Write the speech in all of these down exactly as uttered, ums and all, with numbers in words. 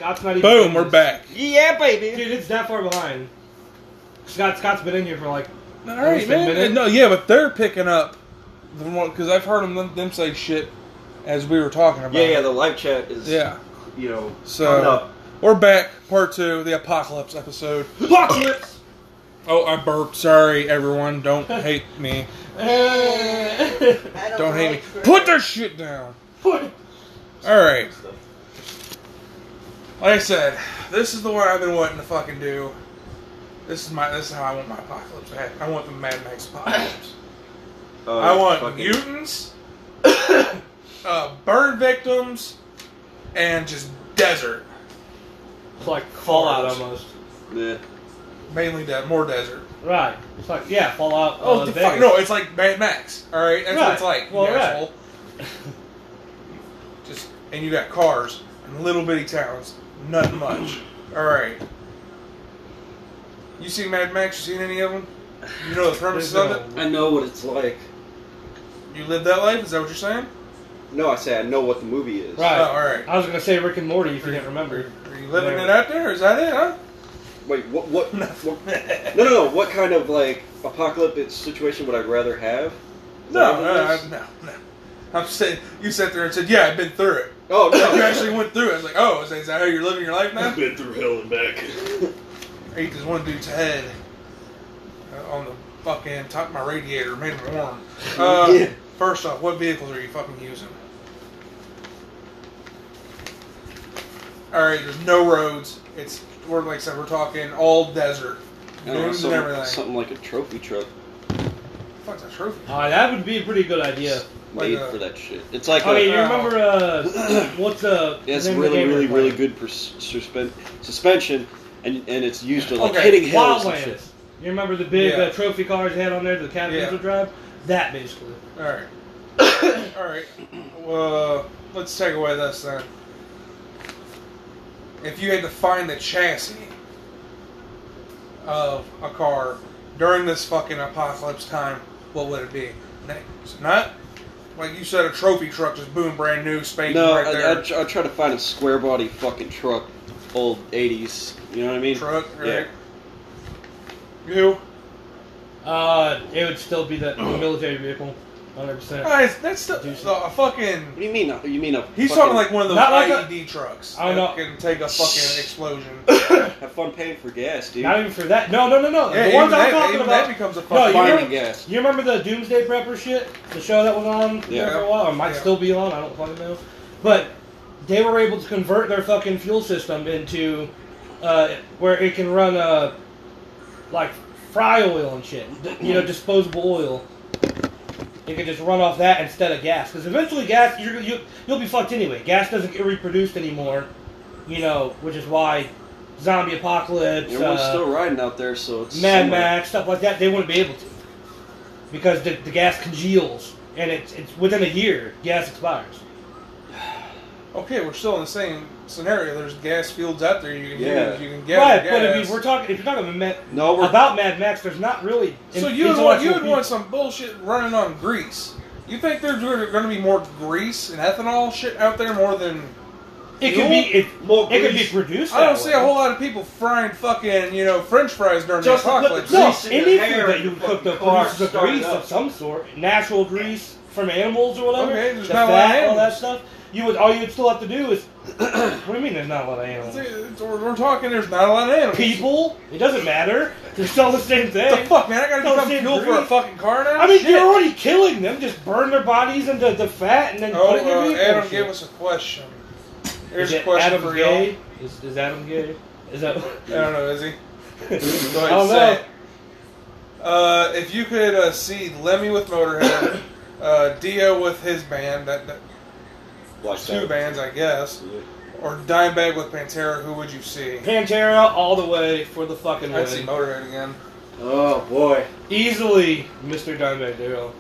Scott's not even. Boom, we're back. Yeah, baby. Dude, it's that far behind. Scott, Scott's been in here for like. All right, man. No, yeah, but they're picking up the one because I've heard them them say shit as we were talking about. Yeah, yeah. The live chat is. Yeah. You know. So up. we're back, part two, the apocalypse episode. Apocalypse. Oh, I burped. Sorry, everyone. Don't hate me. don't Don't hate me. Put their shit down. Put. All right. Like I said, this is the one I've been wanting to fucking do. This is my. This is how I want my apocalypse to happen. I want the Mad Max apocalypse. Uh, I want fucking... mutants, uh, burn victims, and just desert. It's like Fallout almost. Yeah. Mainly de- more desert. Right. It's like yeah, Fallout. Oh, uh, the Vegas. fuck! No, it's like Mad Max. All right, that's Right. what it's like. Well, you right. asshole. Just and you got cars and little bitty towns. Nothing much. All right. You seen Mad Max? You seen any of them? You know the premise of it? I know what it's like. You lived that life? Is that what you're saying? No, I say I know what the movie is. Right. Oh, all right. I was gonna say Rick and Morty if you didn't remember. Are you living Yeah. it out there? Is that it, huh? Wait, what? What? what no, no, no. What kind of like apocalyptic situation would I rather have? Is No, that no, what it no, is? no. I'm saying you sat there and said, "Yeah, I've been through it." Oh no, You actually went through it. I was like, "Oh, is that how you're living your life now?" I've been through hell and back. I ate this one dude's head uh, on the fucking top of my radiator, made it warm. Uh, Yeah. First off, what vehicles are you fucking using? All right, there's no roads. It's we're like I said, we're talking all desert, I don't know, dunes and something, everything. something like a trophy truck Fuck's a trophy. Uh, that would be a pretty good idea. Like made a- for that shit. It's like Oh, a, yeah, you uh, remember uh, what's the? it's the name of the really, game really, we're really playing? good for suspend suspension, and and it's used to like Okay, hitting hills and shit. Wildlands. You remember the big Yeah. uh, trophy cars they had on there, the cabins Yeah. would drive? That basically. All right, all right. Well, let's take away this then. If you had to find the chassis of a car during this fucking apocalypse time, what would it be? It's not like you said, a trophy truck, just boom, brand new, spanking No, right I, there. I, I try to find a square body fucking truck, old eighties. You know what I mean? Truck, right? Yeah. You? Uh, it would still be that military vehicle, one hundred percent. Guys, that's still a fucking. What do you mean? You mean a? He's fucking, talking like one of those Not like I E D trucks I don't that know. can take a fucking explosion. have fun paying for gas, dude. Not even for that. No, no, no, no. Yeah, the even ones I'm that, talking even about. that becomes a No, fucking. you Finding remember, gas. you remember the Doomsday Prepper shit? The show that was on Yeah. there for a while, or might Yeah. still be on. I don't fucking know. But they were able to convert their fucking fuel system into uh, where it can run uh, like fry oil and shit. D- you know, disposable oil. You can just run off that instead of gas, because eventually gas you're, you you'll be fucked anyway. Gas doesn't get reproduced anymore. You know, which is why zombie apocalypse. Everyone's uh, still riding out there, so it's Mad somewhere. Max, stuff like that, they wouldn't be able to. Because the, the gas congeals, and it's, it's within a year, gas expires. Okay, we're still in the same scenario. There's gas fields out there you can Yeah. use. You can get Right, gas. but if you, we're talking, if you're talking about Mad, No, we're about Mad Max, there's not really. so in- you would want you intellectual would people. want some bullshit running on grease. You think there's going to be more grease and ethanol shit out there more than? It could be. It, More it could be grease. produced. I don't that see way. a whole lot of people frying fucking you know French fries during Just the to put the apocalypse. No, grease in any your hair food that and you your cook that fucking car produces a start grease up. of some sort, natural grease from animals or whatever, Okay, there's the not a lot of fat, all that animals. stuff. You would all you would still have to do is. What do you mean? There's not a lot of animals. It's- We're, we're talking. There's not a lot of animals. People, it doesn't matter. They're still the same thing. What the fuck, man? I gotta Don't become say fuel for a grease. fucking car now. I mean, Shit. you're already killing them. Just burn their bodies into the fat and then Oh, put it in your uh, vehicle. Adam and gave shit. us a question. Here's Is a it question Adam for y'all. gay? Is, is Adam gay? Is that? I don't know, is he? Go I ahead don't and say know. it. Uh, if you could uh, see Lemmy with Motorhead, uh, Dio with his band, that, that Like two that. bands, I guess, Yeah. or Dimebag with Pantera, who would you see? Pantera all the way for the fucking I'd see win. Motorhead again. Oh boy. Easily, Mister Dimebag Darrell.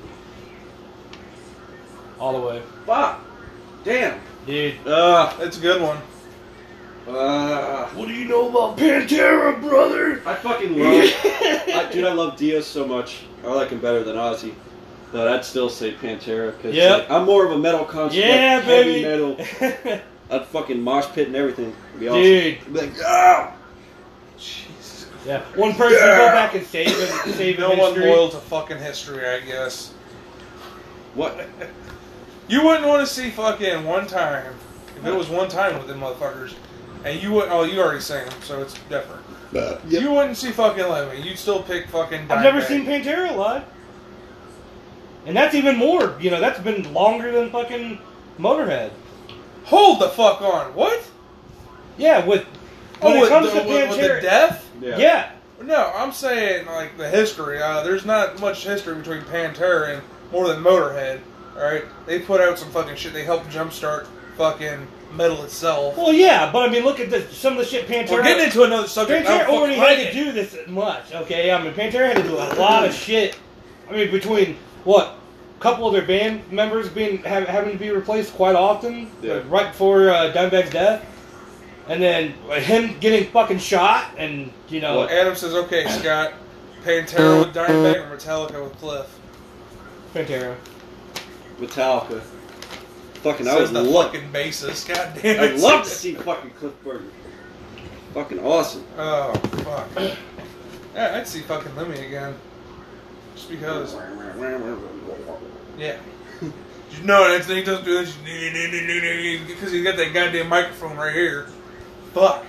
All the way, Fuck. Damn. dude. Uh, It's a good one. uh, What do you know about Pantera, brother? I fucking love, I, dude. I love Dio so much. I like him better than Ozzy, but I'd still say Pantera because Yep. I'm more of a metal concert. Yeah, like heavy baby. metal. I'd fucking mosh pit and everything. It'd be awesome. Dude. I'd be like, ah! Jesus. Yeah, one person Yeah. go back and save it, save No one history. loyal to fucking history, I guess. What? You wouldn't want to see fucking one time. If it was one time with them motherfuckers, and you would, oh, you already sang them, so it's different. Yep. You wouldn't see fucking Lemmy. You'd still pick fucking. I've never Dimebag. seen Pantera live. And that's even more, you know, that's been longer than fucking Motorhead. Hold the fuck on. What? Yeah, with when Oh, it with comes the, to with, with the Pantera, death? Yeah. yeah. No, I'm saying like the history. Uh, there's not much history between Pantera and more than Motorhead. All right, they put out some fucking shit. They helped jumpstart fucking metal itself. Well, yeah, but I mean, look at the, some of the shit Pantera. We're getting into another subject. Pantera I don't already fucking had like to it. do this much, okay? I mean, Pantera had to do a lot of shit. I mean, between what, a couple of their band members being have, having to be replaced quite often, Yeah. like, right before uh, Dimebag's death, and then uh, him getting fucking shot, and you know, What? Adam says, "Okay, Scott, Pantera with Dimebag or Metallica with Cliff?" Pantera. Metallica. Fucking, I Says would the love. fucking bassist. God damn it! I'd love to see fucking Cliff Burton. Fucking awesome. Oh fuck. Yeah, I'd see fucking Lemmy again. Just because. Yeah. You know, that's he doesn't do this because he got that goddamn microphone right here. Fuck.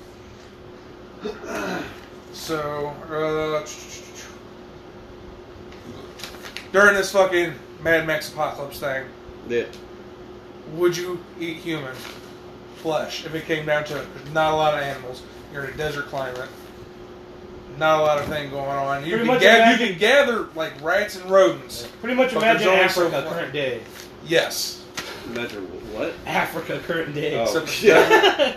So, uh, during this fucking Mad Max apocalypse thing, Yeah. would you eat human flesh if it came down to it? There's not a lot of animals. You're in a desert climate. Not a lot of thing going on. You Pretty can, much gather, imagine- you can gather like rats and rodents. Pretty much But imagine there's only Africa so- current day. Yes. Imagine what? Africa current day. Oh. Except Yeah.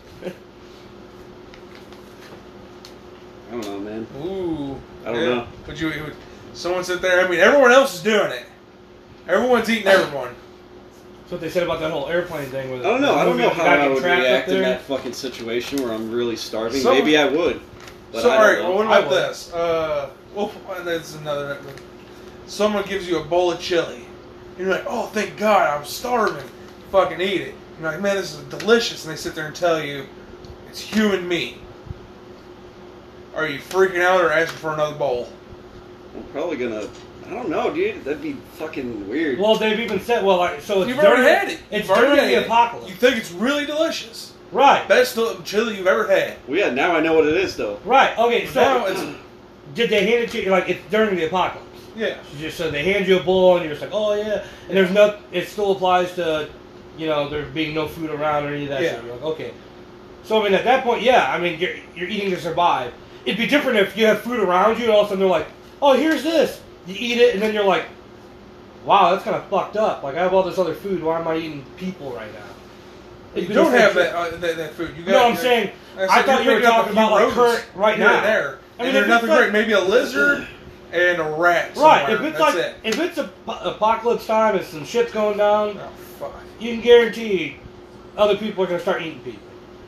I don't know, man. Ooh. I don't yeah. know. Would you? Would someone sit there? I mean, everyone else is doing it. Everyone's eating everyone. That's what they said about that whole airplane thing. With I don't know. I don't know how I would react in there. that fucking situation where I'm really starving. So- Maybe I would. But So, I all right. don't Well, know. what I about would. this? Uh, well, that's another. Someone gives you a bowl of chili. You're like, oh, thank God, I'm starving. Fucking eat it. You're like, man, this is delicious. And they sit there and tell you it's human meat. Are you freaking out or asking for another bowl? I'm probably gonna. I don't know, dude. That'd be fucking weird. Well, they've even said, well, like, so it's You've during, already had it. It's You've already during the had it. apocalypse, You think it's really delicious. right? Best chili you've ever had. Well, yeah. Now I know what it is, though. Right. Okay. So Now it's did they hand it to you like it's during the apocalypse? yeah. Just so they hand you a bowl and you're just like, oh yeah, and there's no. It still applies to, you know, there being no food around or any of that. Yeah. Shit. You're like, okay. So I mean, at that point, yeah, I mean, you're you're eating to survive. It'd be different if you have food around you and all of a sudden they're like, oh, here's this. You eat it and then you're like, wow, that's kind of fucked up. Like I have all this other food. Why am I eating people right now? You It'd be don't the same have shit. that, uh, that that food. You got, No, I'm you're- saying. I, I said thought you were picking up a talking few about like rodents current right here now. and there. I mean, and if there's it's nothing like- great. Maybe a lizard and a rat. Right, somewhere. if it's That's like it. if it's a apocalypse time and some shit's going down, Oh fuck. you can guarantee other people are gonna start eating people.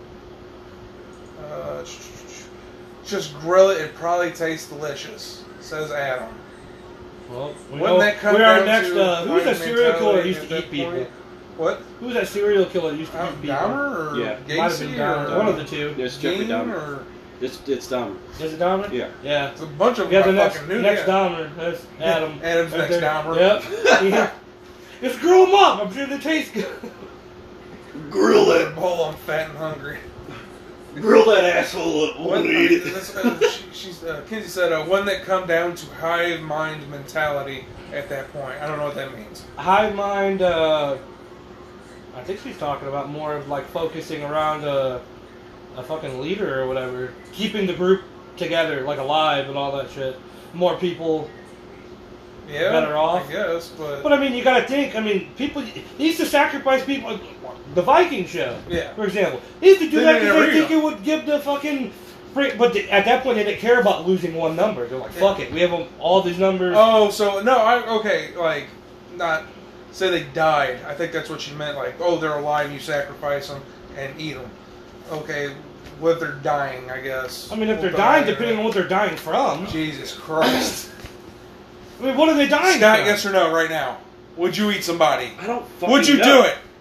Uh, just grill it. It probably tastes delicious. Says Adam. Well, we Wouldn't know, that come we are down next. to Uh, who's that mind serial killer that mentality used at to that eat people? point? What? Who's that serial killer that used to Uh, eat people? Dahmer or Yeah. Might have been Gacy Dahmer. or One of the two. There's Jeffrey Dean Dahmer. or It's it's Dahmer. Is it Dahmer? Yeah. Yeah. it's a bunch of Yeah, them. the I next fucking knew. next yeah. Dahmer. That's Adam. Adam's Right next there. Dahmer. Yep. Yeah. Just grill them up. I'm sure they taste good. Grill That bowl, I'm fat and hungry. Grill that asshole up. I What, want to eat it. this, uh, she, she's, uh, Kinsey said, uh, one that come down to hive mind mentality at that point. I don't know what that means. Hive mind. Uh, I think she's talking about more of like focusing around a, a fucking leader or whatever, keeping the group together, like alive and all that shit. More people. Yeah, Better off. I guess, but, But I mean, you gotta think. I mean, people they used to sacrifice people. The Viking show, yeah. for example, they used to do They that didn't because they read think it would give the fucking. But the, at that point, they didn't care about losing one number. They're like, "Fuck it, we have all these numbers." Oh, so no, I okay, like not say they died. I think that's what she meant. Like, oh, they're alive, you sacrifice them and eat them. Okay, what if they're dying? I guess. I mean, if they're We'll dying, die, depending on what they're dying from. Jesus Christ. I mean, what are they dying Scott, from? yes or no, right now? Would you eat somebody? I don't fucking Would you know. do it?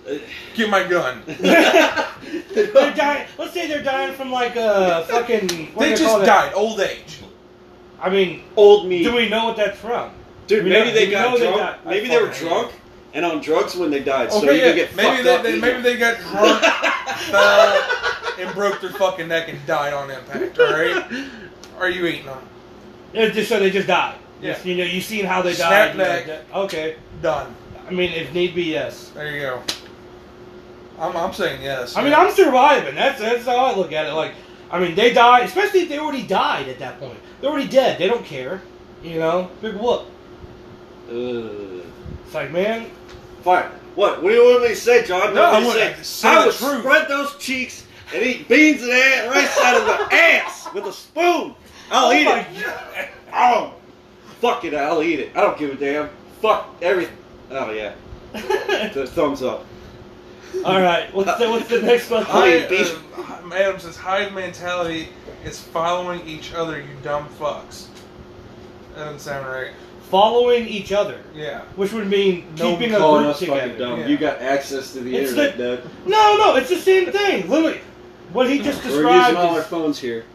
Get my gun. They're dying. Let's say they're dying from like a fucking. What They do just call that? died. Old age. I mean, Old meat. do we know what that's from? Dude, Do we maybe know- they do we got know they drunk. got- I maybe they were fucking- drunk and on drugs when they died, so Okay, you yeah. can get Maybe fucked they, up. they easy. maybe they got drunk, fell, and broke their fucking neck and died on impact. All right? Are you eating them? Yeah, just so they just died. Yeah. Just, you know, you seen how they Snap died. you know, neck. that- okay. Done. I mean, if need be, yes. There you go. I'm, I'm saying yes. I mean, yeah. I'm surviving. That's that's how I look at it. Like, I mean, they died, especially if they already died at that point. They're already dead. They don't care. You know, big whoop. Uh, It's like, man, fine. What? What do you want me to say, John? No, What do you I want say? to say I the would truth. spread those cheeks and eat beans and ass rice out of the ass with a spoon. I'll oh eat my it. God. Oh, fuck it. I'll eat it. I don't give a damn. Fuck everything. Oh yeah. Th- thumbs up. All right, what's the what's the next one? I'll eat Hive, beef. uh, Adam says hive mentality is following each other, you dumb fucks. That doesn't sound right. Following each other, Yeah. which would mean No keeping a Calling group us together. fucking dumb. Yeah. You got access to the It's internet, the- Dad. No, no, it's the same thing. Literally, what he just We're using described all our is phones here.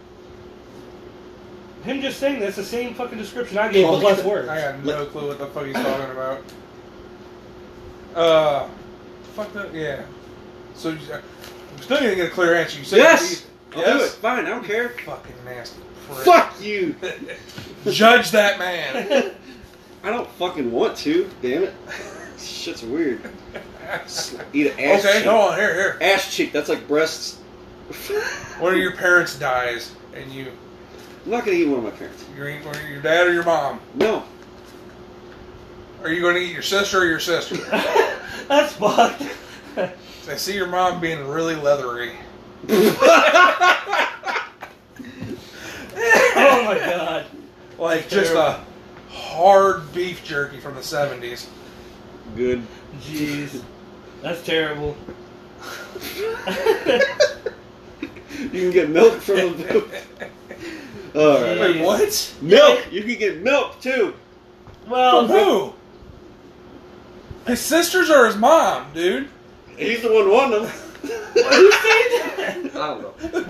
him just saying that's the same fucking description I gave with less words. I got no clue what the fuck he's talking about. Uh, fuck that. Yeah. So, you- I'm still gonna get a clear answer. You said Yes! you- I'll do it. Fine. I don't care. Fucking nasty. prick. Fuck you. Judge that man. I don't fucking want to. Damn it. Shit's weird. Eat an ass Okay, cheek. hold on. Here, here. Ass cheek. That's like breasts. One of your parents dies, and you, I'm not gonna eat one of my parents. you're eating or your dad or your mom. No. Are you going to eat your sister or your sister? That's fucked. I see your mom being really leathery. Oh my god. Like just a hard beef jerky from the seventies. Good. Jeez. That's terrible. You can get milk from the Alright. Wait, what? Milk! You can get milk too! Well, From who? His sisters or his mom, dude? He's the one wanting them. who said that? I don't know.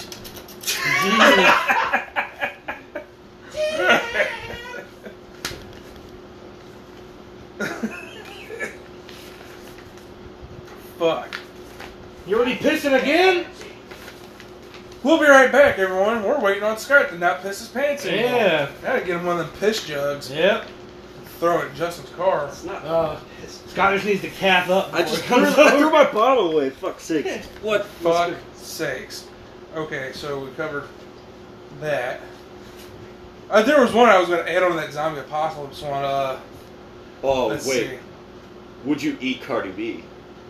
Fuck. You already pissing again? We'll be right back, everyone. We're waiting on Scott to not piss his pants anymore. Yeah. Gotta get him one of them piss jugs. Yep. Throw it in Justin's car. It's not. Uh, Scott just needs to calf up. I before just he threw, comes I threw over. my bottle away. Fuck's sake. What? Fuck sakes. Okay, so we covered that. Uh, there was one I was going to add on that zombie apocalypse one. Uh, Oh, let's wait. see. Would you eat Cardi B?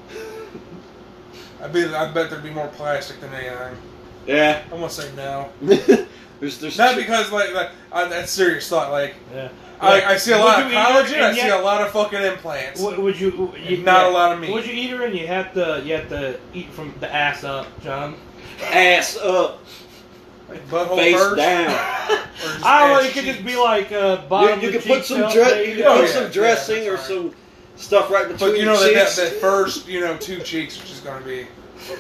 I bet, I bet there'd be more plastic than anything. Yeah. I'm going to say no. there's, there's Not two- because, like, like I, that's serious thought. Like, Yeah. I, I see a Would lot you of eat her collagen, and I see yet- a lot of fucking implants. Would, would you? you Not a lot of meat. Would you eat her and you have to? You have to eat from the ass up, John. ass up, Like butthole face first? down. Or just I don't know. ass It could just cheeks? be like uh, You, bottom. you of can the put cheeks some up, dre- maybe. you can Oh, put yeah, some yeah, dressing that's or fine. some stuff right between But you know your that, that, cheeks. that first, you know, two cheeks are just gonna be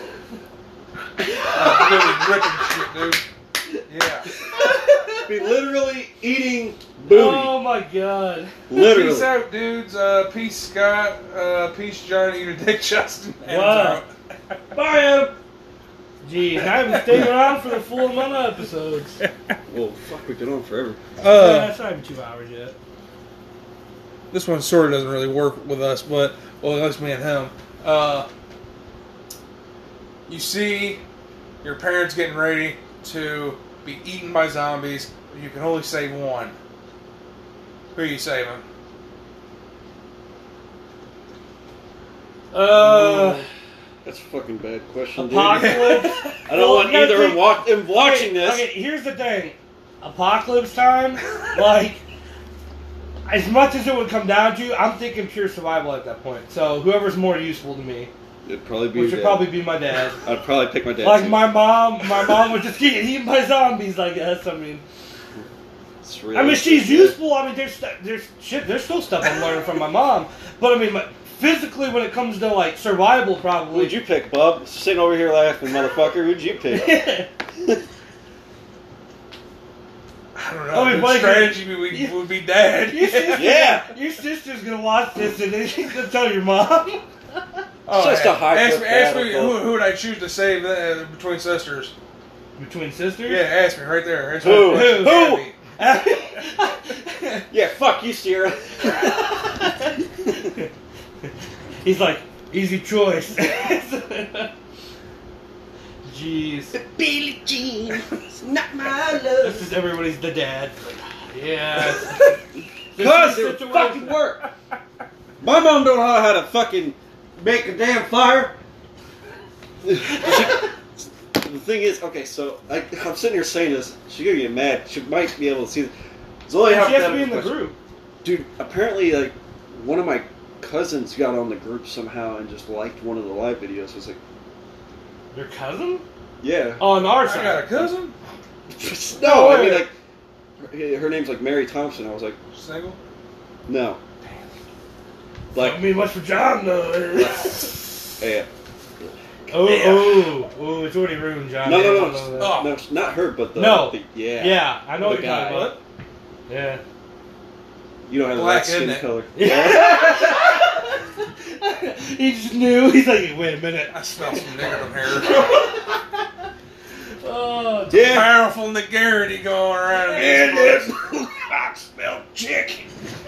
uh, really ripping shit, dude. Yeah. Be literally eating booty. Oh my god. Literally. Peace out, dudes. Uh, peace, Scott. Uh, peace, John. Eat a dick, Justin. And Wow. out. Bye, Adam. Jeez, I haven't stayed around for the full amount of episodes. Well, fuck, we've been on forever. yeah, Uh, it's not even two hours yet. this one sort of doesn't really work with us, but well, at least me and him. Uh, you see your parents getting ready to be eaten by zombies. You can only save one. Who are you saving? Uh, That's a fucking bad question, dude. apocalypse. I don't Well, want you gotta either think- of wa- them watching okay, this. Okay, here's the thing. Apocalypse time, like, as much as it would come down to, I'm thinking pure survival at that point. So whoever's more useful to me, It'd probably be which your would dad. probably be my dad. I'd probably pick my dad. Like too. my mom, my mom would just get eaten by zombies, I guess. I mean, It's really I mean she's yeah. useful. I mean, there's st- there's shit. There's still stuff I'm learning from my mom. But I mean, my, physically, when it comes to like survival, probably. Who'd you pick, Bub? Sitting over here laughing, motherfucker. Who'd you pick? I don't know. I mean, Good Mike, strategy you- would, you- would be dad. Your sister, Yeah. Your sister's gonna watch this and then she's gonna tell your mom. Oh, Just a high ask clip me, ask me battle. who, who would I choose to save uh, between sisters? Between sisters? Yeah, ask me right there. That's Who? my question. Who? Abby. Yeah, fuck you, Sierra. He's like, easy choice. Jeez. Billie Jean, not my This is everybody's the dad. Like, yeah. Because it would fucking work. My mom don't know how to fucking make a damn fire. The thing is, okay, so I, I'm sitting here saying this. She's gonna get mad. She might be able to see this. It's only She has to be hypothetical in the question. group. Dude, apparently, like, one of my cousins got on the group somehow and just liked one of the live videos. I was like, Your cousin? yeah. Oh, on our I side. got a cousin? No, I wait. mean, like, her, her name's like Mary Thompson. I was like, Single? no. Like, Like, me much for John, though. yeah. Oh, Yeah. oh, oh, it's already ruined, John. No, Yeah, no, I no, don't know that. Oh. no, it's not her, but the, No. the yeah. Yeah, I know The what you're talking guy. about. Yeah. You don't have Black, the right skin isn't it? color. He just knew. He's like, wait a minute. I smell some nigger hair. Oh, Yeah. Powerful niggerity going around. in And this it's, I smell chicken.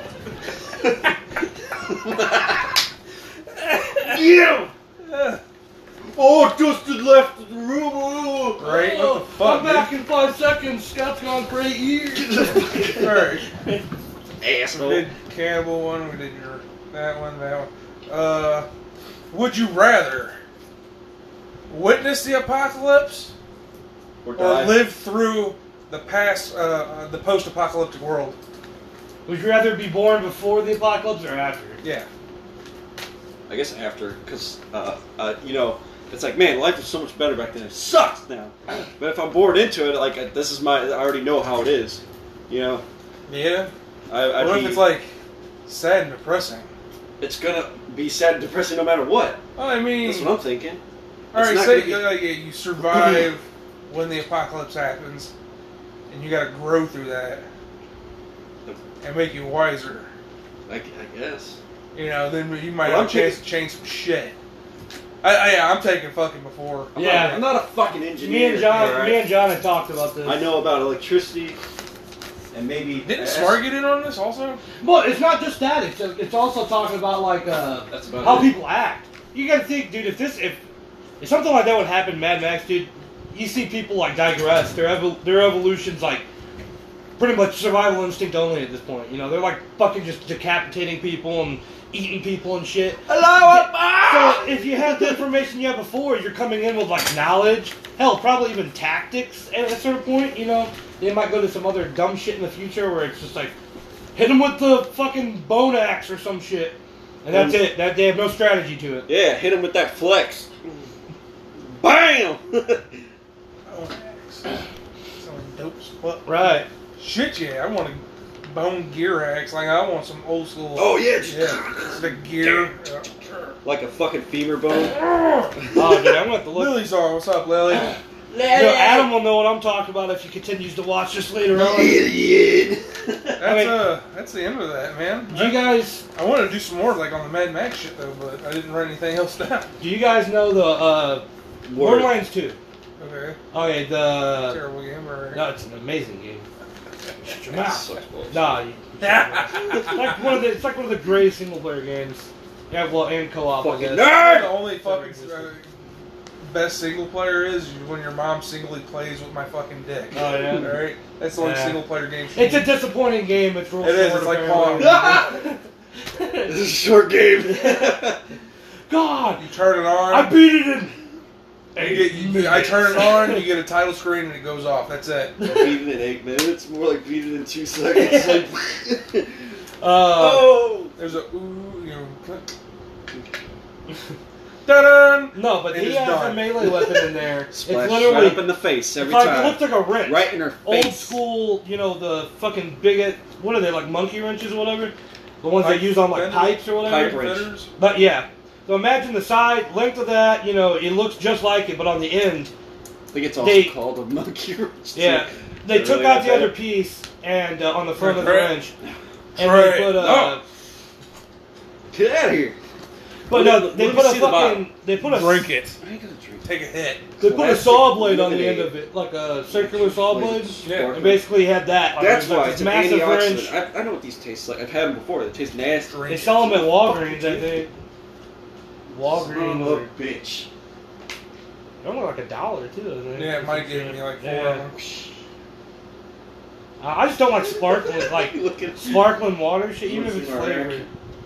You. place. Oh, Justin left the room. Oh. Right? What the fuck, I'm back in five seconds. Scott's gone for eight years. Alright. We Asshole. did cannibal one, we did your that one, that one. Uh, would you rather witness the apocalypse Or or die. live through the past, uh, uh, the post-apocalyptic world? Would you rather be born before the apocalypse or after? Yeah. I guess after, because, uh, uh, you know, it's like, man, life was so much better back then. It sucks now. But if I'm bored into it, like, this is my, I already know how it is. You know? Yeah. I, I'd What be, if it's like sad and depressing? it's gonna be sad and depressing no matter what. Well, I mean, That's what I'm thinking. all right, It's not say gonna be- uh, you you survive when the apocalypse happens, and you got to grow through that and make you wiser. I, I guess. You know, then you might Well, have a I'm chance to change some shit. I, I, yeah, I'm taking fucking before. I'm Yeah. Not, I'm not a fucking engineer. Me and John, alright? me and John had talked about this. I know about electricity and maybe. Didn't uh, Smart get in on this also? Well, it's not just that. It's it's also talking about like uh, That's about how it. people act. You gotta think, dude. If this, if if something like that would happen, in Mad Max, dude, you see people like digress. Their evol- their evolution's like pretty much survival instinct only at this point. You know, they're like fucking just decapitating people and eating people and shit. Hello, So if you have the information you had before, you're coming in with like knowledge, hell, probably even tactics at a certain point. You know, they might go to some other dumb shit in the future where it's just like hit them with the fucking bone axe or some shit, and that's Mm. it. That they have no strategy to it. Yeah, hit him with that flex. Bam! Oh, Someone dope spot. Right. Shit, yeah, I want a bone gear axe. Like I want some old school. Oh, yeah, just- yeah. It's the gear. Like a fucking femur bone. Oh, dude, I'm gonna have to look. Lily's on. What's up, Lily? You know, Adam will know what I'm talking about if he continues to watch this later on. Idiot. That's I mean- uh, that's the end of that, man. Do you guys, I want to do some more like on the Mad Max shit though, but I didn't write anything else down. do you guys know the uh, Word. Borderlands two? Okay. Okay, the Terrible game, or no, it's an amazing game. Shut your That mouth. sucks balls. Nah, you, it's like one of the it's like one of the greatest single player games. Yeah, well, and co-op. I Fucking guess. nerd! The only fucking uh, best single player is when your mom singly plays with my fucking dick. Oh, yeah? Alright? That's the only Yeah. single player game she It's a needs. disappointing game. It's real It is, short, it's like apparently. This is a short game. God, You turn it on. I beat it in. you get, you, I turn it on, you get a title screen, and it goes off. That's it. Beat it in eight minutes, more like beat it in two seconds. Like, Uh, oh! There's a ooh, you know. Ta-da! no, but It he is has done. a melee weapon in there. Splash it's right literally up in the face every it's like, time. It looks like a wrench. Right in her face. Old school, you know, the fucking big, what are they, like monkey wrenches or whatever? the ones Pipe they use on like fender? pipes or whatever. Pipe wrench. Fitters? But yeah, so imagine the side length of that. You know, it looks just like it, but on the end, I think it's also They- called a monkey wrench. yeah, they They took really out got the that. other piece and uh, on the front of the Right. wrench, and Right. they put a. No. Get out of here. But Let no, me- they let me put a see the bottom. fucking. They put a. Drink it. I ain't gonna drink. Take a hit. They put a Classic saw blade on the lemonade. end of it, like a circular saw Like blade. it's Yeah, And sparkling. basically had that. Like, That's it was like why this it's an massive wrench. antioxidant. I, I know what these taste like. I've had them before. They taste nasty. Drink They it. sell them at Walgreens, I think. Son Walgreens. of Or, a bitch. they're only like a dollar too. I think. Yeah, it might give me like four Yeah. of them. I I just don't like sparkling, like Look at sparkling water shit, even if Listen it's to our flavored.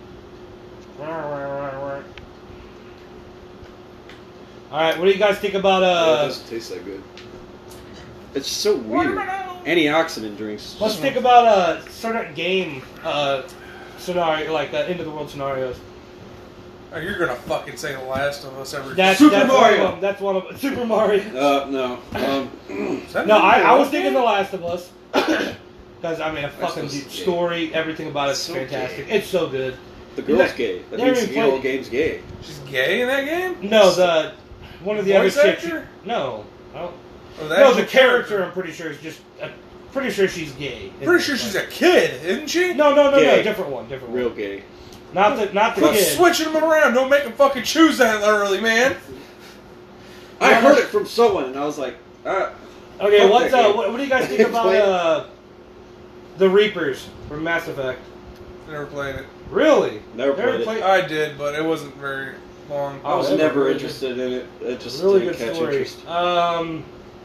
All right, what do you guys think about Yeah, it uh? doesn't taste that good. It's so weird. Antioxidant drinks. Let's think about uh certain game uh scenario, like uh, end of the world scenarios. Oh, you're gonna fucking say The Last of Us every. That's, Super that's Mario. One of them. That's one of them. Super Mario. Uh, no. Um, Is that No, even I, a I was game? thinking The Last of Us. Because, I mean, a fucking Last of Us is gay. story, everything about it's It's so fantastic. gay. It's so good. the girl's gay. That They means haven't the whole played- game's gay. She's gay in that game? No, the one of the Voice other chicks. actor? No. Oh. Or No, the actual character, I'm pretty sure, is just. I'm pretty sure she's gay. Pretty sure she's a kid, isn't she? No, no, no, Gay. no. Different one. Different Real one. gay. Not the, not the Quit kid. switching them around. Don't make them fucking choose that early, man. I heard it from someone, and I was like, uh, Okay, Fuck what's that uh, game. what, what do you guys think about Explain. uh, the Reapers from Mass Effect? Never played it. Really? Never played it. played- I did, but it wasn't very long. I was Oh, never really interested in it. It just really didn't good catch story. interest. Um,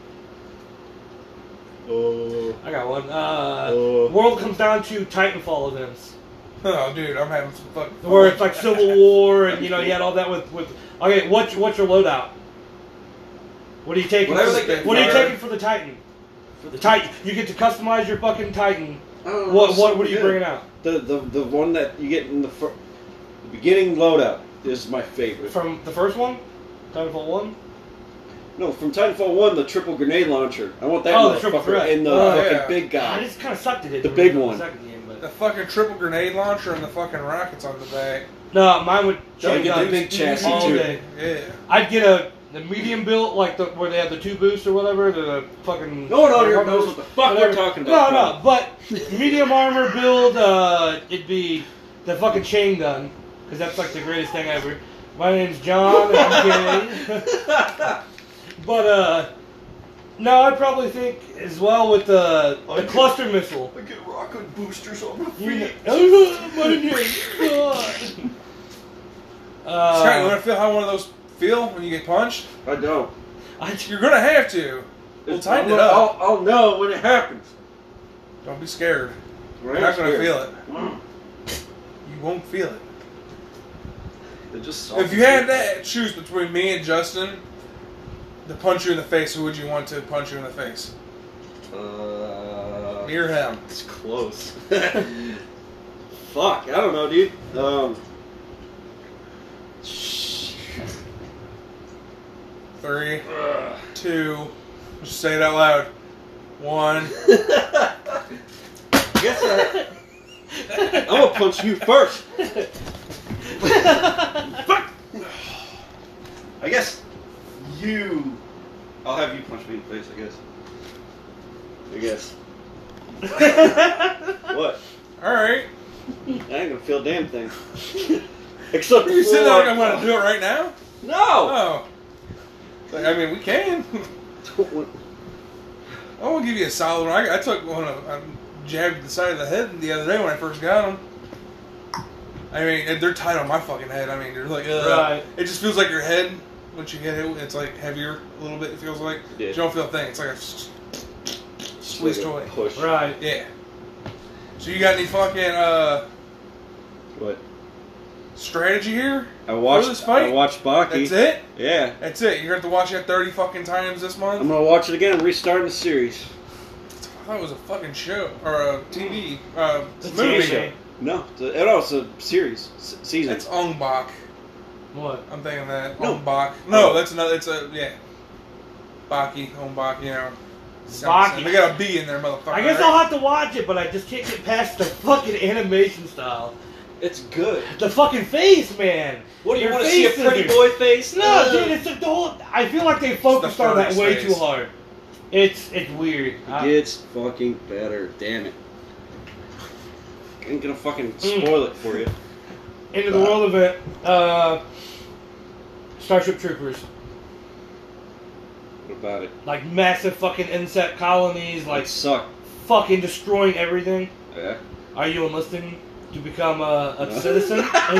Oh. I got one. Uh, Oh. world comes down to Titanfall events, Oh, dude, I'm having some fucking. fun. where it's like Civil War, and you know you had all that with with. Okay, what's what's your loadout? What are you taking? Whatever for, they get what are you fired. taking for the Titan? For the Titan, you get to customize your fucking Titan. I don't know, What it's what what are you good. bringing out The, the the one that you get in the, fir- the beginning loadout is my favorite. from the first one? Titanfall one. No, from Titanfall one, the triple grenade launcher. I want that Oh, the triple motherfucker threat. and the Oh, fucking yeah. big I guy. just kind of sucked at it. The in big the one. second game, but The fucking triple grenade launcher and the fucking rockets on the back. no, mine would Gotta chain get the guns big chassis, all too. day. Yeah. I'd get a the medium built, like the where they have the two boosts or whatever. The fucking No one on here whatever. knows what the fuck we're talking No, about. no, but medium armor build. Uh, it'd be the fucking chain gun because that's like the greatest thing ever. My name's John, and I'm gay. But uh, no, I'd probably think as well with the the cluster missile. I get rocket boosters on my You know, feet. oh, my name's John. Scott, you want Uh, to feel how one of those feel when you get punched? I don't. I, You're gonna have to. We'll tighten I'll, it up. I'll, I'll know when it happens. Don't be scared. Right? You're not gonna Scared. feel it. Mm. You won't feel it. It just If you had to choose between me and Justin to punch you in the face, who would you want to punch you in the face? Uh, Me or him? it's close. Fuck, I don't know, dude. Um, Three, two, just say it out loud. One. guess I, I'm gonna punch you first. Fuck. I guess you. I'll have you punch me in the face. I guess. I guess. What? All right. I ain't gonna feel a damn thing. Except Are you saying for- like I'm gonna do it right now? No. Oh. Like, I mean, we can. I will give you a solid one. I, I took one of I jabbed the side of the head the other day when I first got them. I mean, they're tight on my fucking head. I mean, they're like, ugh. Right. It just feels like your head, once you get hit, it's like heavier a little bit, it feels like. Yeah. You don't feel a thing. It's like a s- squeeze Like a toy. Push. right. Yeah. So you got any fucking uh, What? strategy here? I watched. this fight? I watched Baki. That's it? Yeah. That's it. You're going to have to watch that thirty fucking times this month? I'm gonna watch it again and restart the series. I thought it was a fucking show or a T V uh, It's a movie. T V show. No, it's a, no, it's a series s- season. It's Ong-Bak. What? I'm thinking that. No. Ong-Bak. No, Oh. that's another. It's a yeah. Baki, Ong-Bak. You know. Baki. They got a B in there, motherfucker. I guess right? I'll have to watch it, but I just can't get past the fucking animation style. It's good. The fucking face, man. What do you Their want to see a faces pretty are- boy face? No, Uh, dude, it's the whole. I feel like they focused on that first way face. too hard. It's it's weird. It I- gets fucking better. Damn it. I'm gonna fucking spoil it for you. Into the world event, uh, Starship Troopers, What about it? like massive fucking insect colonies, like Like suck. fucking destroying everything. Yeah. Are you enlisting to become a, a No. citizen?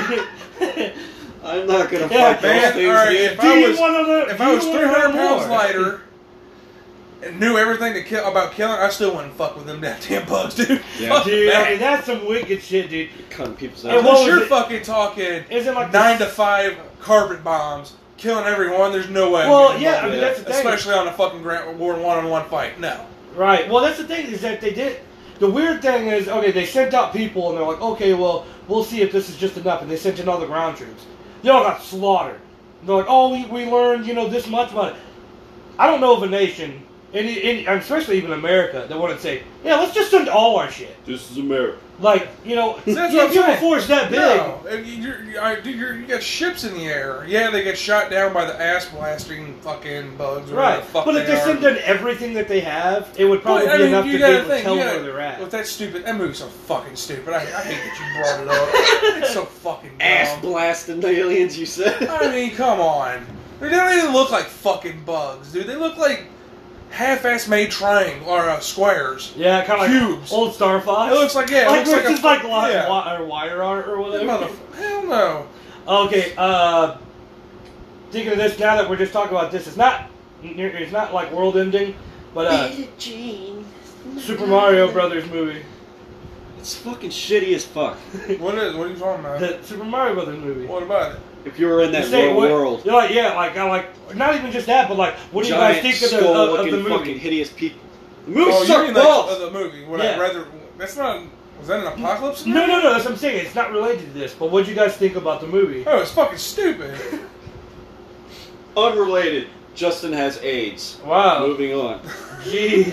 I'm not gonna Yeah, fuck man, those things, alright, dude. if do I you was- want to learn? If do I you was wanna three hundred learn pounds more? lighter and knew everything to kill about killing, I still wouldn't fuck with them goddamn bugs, dude. Yeah. Fuck Dude, I that. mean, that's some wicked shit, dude. Cutting people's And eyes. what Unless was you're it? fucking talking Is it like nine this- to five carpet bombs, killing everyone, there's no way. I'm Well, getting yeah, involved I mean, with that's that. the thing. Especially on a fucking Grand War one-on-one fight. No. Right. Well, that's the thing is that they did. The weird thing is, okay, they sent out people and they're like, okay, well, we'll see if this is just enough, and they sent in all the ground troops. They all got slaughtered. They're like, oh, we, we learned, you know, this much about it. I don't know of a nation, any, any, especially even America, that wouldn't say, yeah, let's just send all our shit. This is America. Like, you know, See, that's you what I'm give a saying. force that big. No, and you're, you I, dude, you're, you got ships in the air. Yeah, they get shot down by the ass blasting fucking bugs. Or whatever Right. the fuck But if they they are. sent in everything that they have, it would probably But, I be mean, enough you to be gotta able to think, tell you where gotta- they're at. With that stupid, that movie's so fucking stupid. I, I hate that you brought it up. It's so fucking dumb. Ass blasting aliens, you said. I mean, come on. They don't even look like fucking bugs, dude. They look like half-ass made triangle or uh, squares. Yeah, kind of like Cubes. old Star Fox. It looks like yeah, it like looks like versus a like, fuck- li- yeah. wi- or wire art or whatever. Motherf- Hell no. Okay, uh, thinking of this now that we're just talking about this, it's not, it's not like world ending, but uh, Super Mario Brothers movie, It's fucking shitty as fuck. What is? What are you talking about? the Super Mario Brothers movie. What about it? If you were in that You say, real what- world, You're like, yeah, like, I like, not even just that, but like, what do you guys giant think of the, of, of skull-looking the movie? fucking hideous people. The movie Oh, you sucked mean like balls. uh, the movie? What Yeah. I rather? That's not. Was that an apocalypse? No, scenario? no, no, that's what I'm saying. It's not related to this, but what do you guys think about the movie? Oh, it's fucking stupid. Unrelated. Justin has AIDS. Wow. Moving on. Jeez.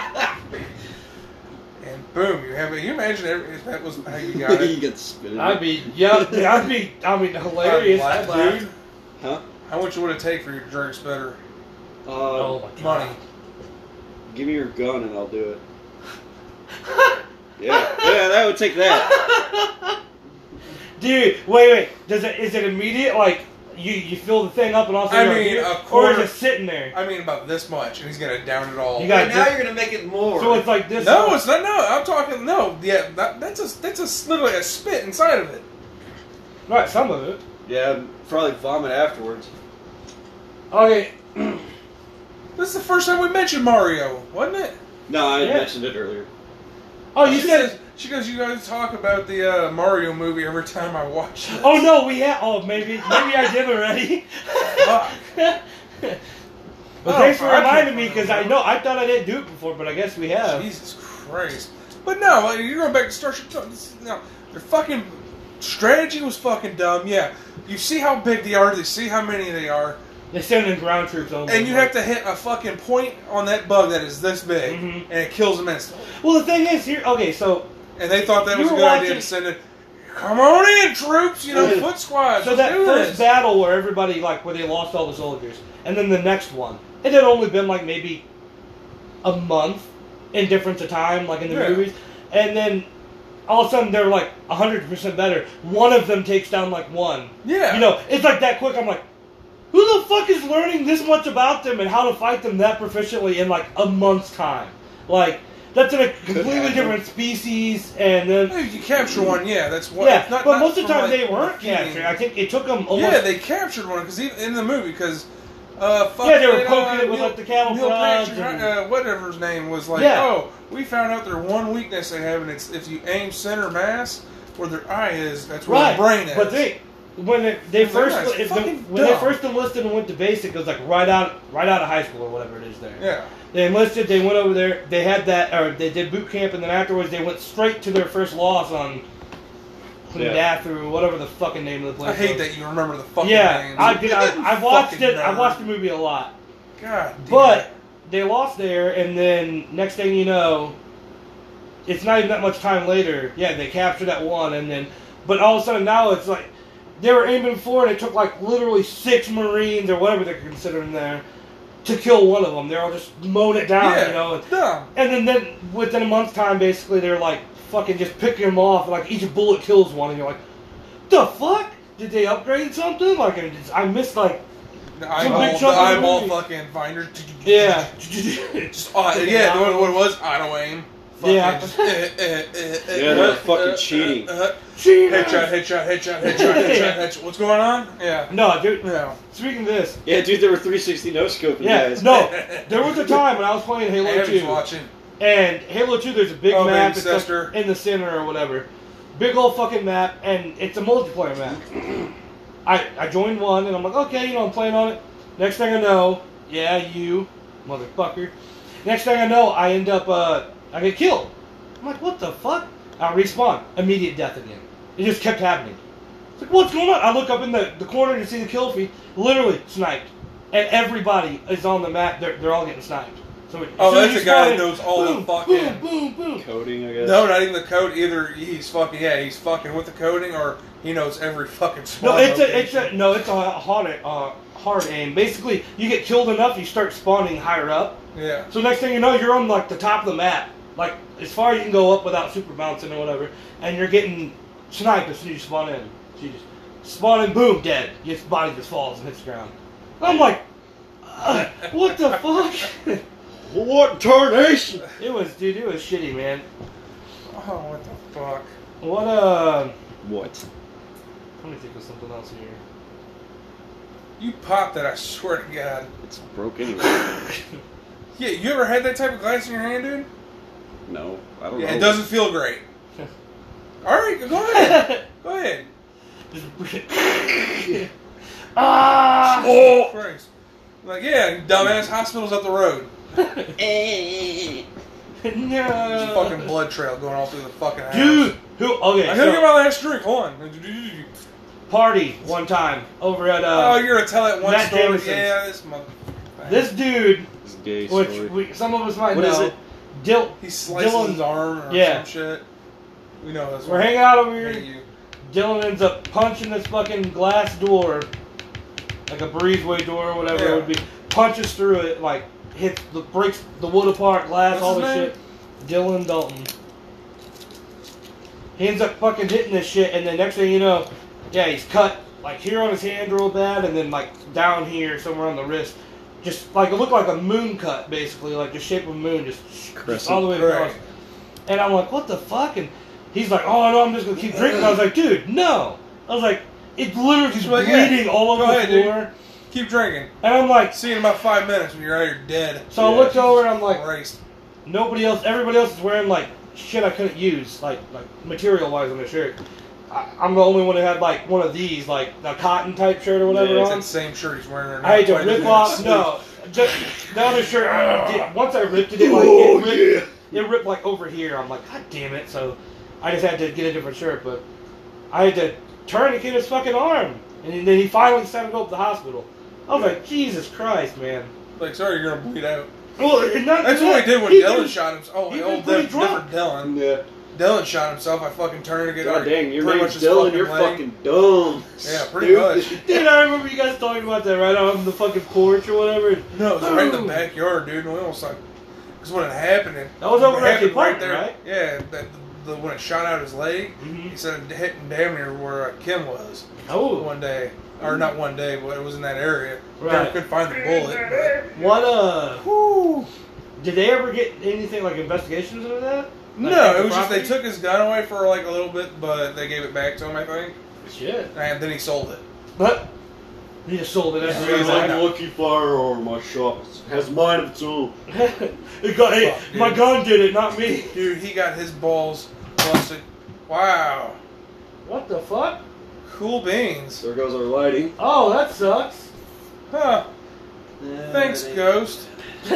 And boom, you have it. You imagine every- if that was how you got you it. get spit I'd be, yeah, I'd be, I mean, hilarious. I'd I'd laugh, laugh. dude. Huh? How much would it take for your drinks better? Uh, Oh my god. Money. Give me your gun and I'll do it. Yeah, yeah, that would take that. Dude, wait, wait. Does it is it immediate? Like you you fill the thing up and also I you're mean, here, a or quarter- is it sitting there? I mean, about this much, and he's gonna down it all. You got- Right now you're gonna make it more. So it's like this. No, it's not. No, I'm talking. No, yeah, that, that's a that's a literally a spit inside of it. right. Some of it. yeah, I'd probably vomit afterwards. Okay. This is the first time we mentioned Mario, wasn't it? No, I Yeah. mentioned it earlier. Oh, you she said. says, she goes. You guys talk about the uh, Mario movie every time I watch it. Oh no, we have. Oh, maybe maybe I did already. Fuck. But Oh, thanks for I can't reminding me remember. because I know I thought I didn't do it before, but I guess we have. Jesus Christ. But no, like, you're going back to Starship Troopers. No, their fucking strategy was fucking dumb. Yeah, you see how big they are. They see how many they are. They send in ground troops only. And you have to hit a fucking point on that bug that is this big, Mhm. and it kills them instantly. Well, the thing is here. Okay, so And they thought that You was a were good idea watching- to send it. Come on in, troops! You know, Yeah. foot squads. so let's that do first this. battle where everybody like where they lost all the soldiers, and then the next one, it had only been like maybe a month in difference of time, like in the Yeah. movies, and then all of a sudden they're like a hundred percent better. One of them takes down like one. Yeah. You know, it's like that quick. I'm like, who the fuck is learning this much about them and how to fight them that proficiently in like a month's time? Like, that's in a completely happen. different species, and then. If you capture one, yeah, that's what. Yeah, not, but not most of the from, time like, they weren't defeating- captured. I think it took them almost. Yeah, they captured one because in the movie, because uh, Yeah, they were fucking, poking uh, it with, Neil- like, the cattle Neil prods Patrick, and- uh, whatever his name was, like, Yeah. oh, we found out their one weakness they have, and it's if you aim center mass where their eye is, that's where Right, their brain is. but they when they, they It's like, first that's if the, fucking when they dumb. first enlisted and went to basic, it was like right out right out of high school or whatever it is there. yeah, They enlisted, they went over there, they had that, or they did boot camp, and then afterwards they went straight to their first loss on Yeah. Kundathu or whatever the fucking name of the place I hate was. that you remember the fucking Yeah, names. I did. I, I watched Fucking it. I nerd. watched the movie a lot, God damn. but they lost there, and then next thing you know, it's not even that much time later. Yeah, they captured that one, and then But all of a sudden now it's like they were aiming for, and it took like literally six Marines or whatever they're considering there to kill one of them. They're all just mowing it down, Yeah, you know. dumb. And then, then within a month's time, basically, they're like fucking just picking them off. And like each bullet kills one, and you're like, the fuck? Did they upgrade something? Like I, just, I missed like The Some eyeball, big the chunk of the eyeball movie. fucking finder. yeah, Just, uh, yeah, the one, what it was, auto aim. Fucking Yeah. just, uh, uh, uh, uh, Yeah, uh, they're uh, fucking uh, cheating. uh, uh, Cheaters! Headshot, headshot, headshot, headshot, headshot, headshot. What's going on? Yeah. No, dude. Yeah. Speaking of this, Yeah, dude, there were three sixty no scoping yeah, guys. no, there was a time when I was playing Halo Abby's two. watching. And Halo two, there's a big Oh, map baby it's like sister. in the center or whatever. Big old fucking map, and it's a multiplayer map. I, I joined one, and I'm like, okay, you know, I'm playing on it. Next thing I know, yeah, you, motherfucker. Next thing I know, I end up, uh, I get killed. I'm like, what the fuck? I respawn. Immediate death again. It just kept happening. It's like, what's going on? I look up in the, the corner to see the kill feed. Literally, sniped. And everybody is on the map. They're, they're all getting sniped. So as Oh, soon as that's you the guy spawn that in, knows all the boom, fucking- Boom, boom, boom. Coding, I guess. No, not even the code. Either he's fucking, yeah, he's fucking with the coding, or he knows every fucking spawn No, it's a, it's location. a, no, it's a hard, uh, hard aim. Basically, you get killed enough, you start spawning higher up. Yeah. So next thing you know, you're on like the top of the map, like as far as you can go up without super bouncing or whatever, and you're getting sniped as soon as you spawn in. So you just spawn in, boom, dead. Your body just falls and hits the ground. I'm like, uh, what the fuck? What tarnation? It was, dude, it was shitty, man. Oh, what the fuck? What uh? What? Let me think of something else here. You popped that, I swear to God. It's broke anyway. Yeah, you ever had that type of glass in your hand, dude? No, I don't Yeah, know. it doesn't feel great. Alright, go ahead. Go ahead. ah! Oh, Christ. Like, yeah, dumbass, hospital's up the road. Eh. There's a No. fucking blood trail going all through the fucking house. Dude, who? Okay, I gotta get so my last drink. Hold on. party one time over at Oh, uh. you're gonna tell that one Matt story? Jameson's. Yeah, this mother. This dude, It's a gay which story. we, some of us might What know, is it? Dil- He slices Dylan- his arm or Yeah. some shit. We know this we're one. hanging out over Hate here. you. Dylan ends up punching this fucking glass door, like a breezeway door or whatever Yeah. it would be. Punches through it, like hits the breaks the wood apart, glass, What's all his this name? shit. Dylan Dalton. He ends up fucking hitting this shit, and then next thing you know, yeah, he's cut like here on his hand real bad, and then like down here somewhere on the wrist, just like it looked like a moon cut, basically, like the shape of a moon, just, just all the way across. Right. And I'm like, what the fuck? And he's like, oh no, I'm just gonna keep drinking. I was like, dude, no. I was like, it's literally just Like, yeah, bleeding all over go the ahead, dude. floor. Keep drinking. And I'm like, See you in about five minutes when you're out, you're dead. so I Yeah. looked over and I'm like, Christ. nobody else, everybody else is wearing like shit I couldn't use, like like material wise on their shirt. I, I'm the only one who had like one of these, like a cotton type shirt or whatever Yeah, It's on. that same shirt he's wearing right now. I had to Why rip didn't off. you- No, just the other shirt. I did- Once I ripped it, it like Oh, it ripped, it ripped like over here. I'm like, god damn it! So I just had to get a different shirt. But I had to turn and get his fucking arm, and then he finally decided to go up to the hospital. I was like, Jesus Christ, man. Like, sorry, you're gonna bleed out. Well, and not That's that, what he did when he Dylan was- shot himself. Oh, he the was old pretty diff- drunk. different Dylan. Yeah. Dylan shot himself. I fucking turned to get God like, dang, your pretty name's much his Dylan, fucking you're leg. fucking dumb. Yeah, pretty much. Stupid. Dude, I remember you guys talking about that right on the fucking porch or whatever. No, it was right in Boom. the backyard, dude. And we almost like, because when it happened, it That was over it at happened the apartment, right? Yeah, that the, when it shot out his leg, Mhm. he said it hit damn near where uh, Kim was Oh, one day, or not one day, but it was in that area. Right. Never could find the bullet. what uh? But, whew. Did they ever get anything like investigations into that? Like, No, the it was just they property? took his gun away for like a little bit, but they gave it back to him, I think, Shit. and then he sold it. But he just sold it. That's Yeah, the reason. like- I- Lucky firearm, my shop has mind of its own. It got- hey, Fuck, dude. my gun did it, not me. Dude, he got his balls busted. Wow, What the fuck? cool beans. There goes our lighting. Oh, that sucks. Huh? Thanks, Ghost.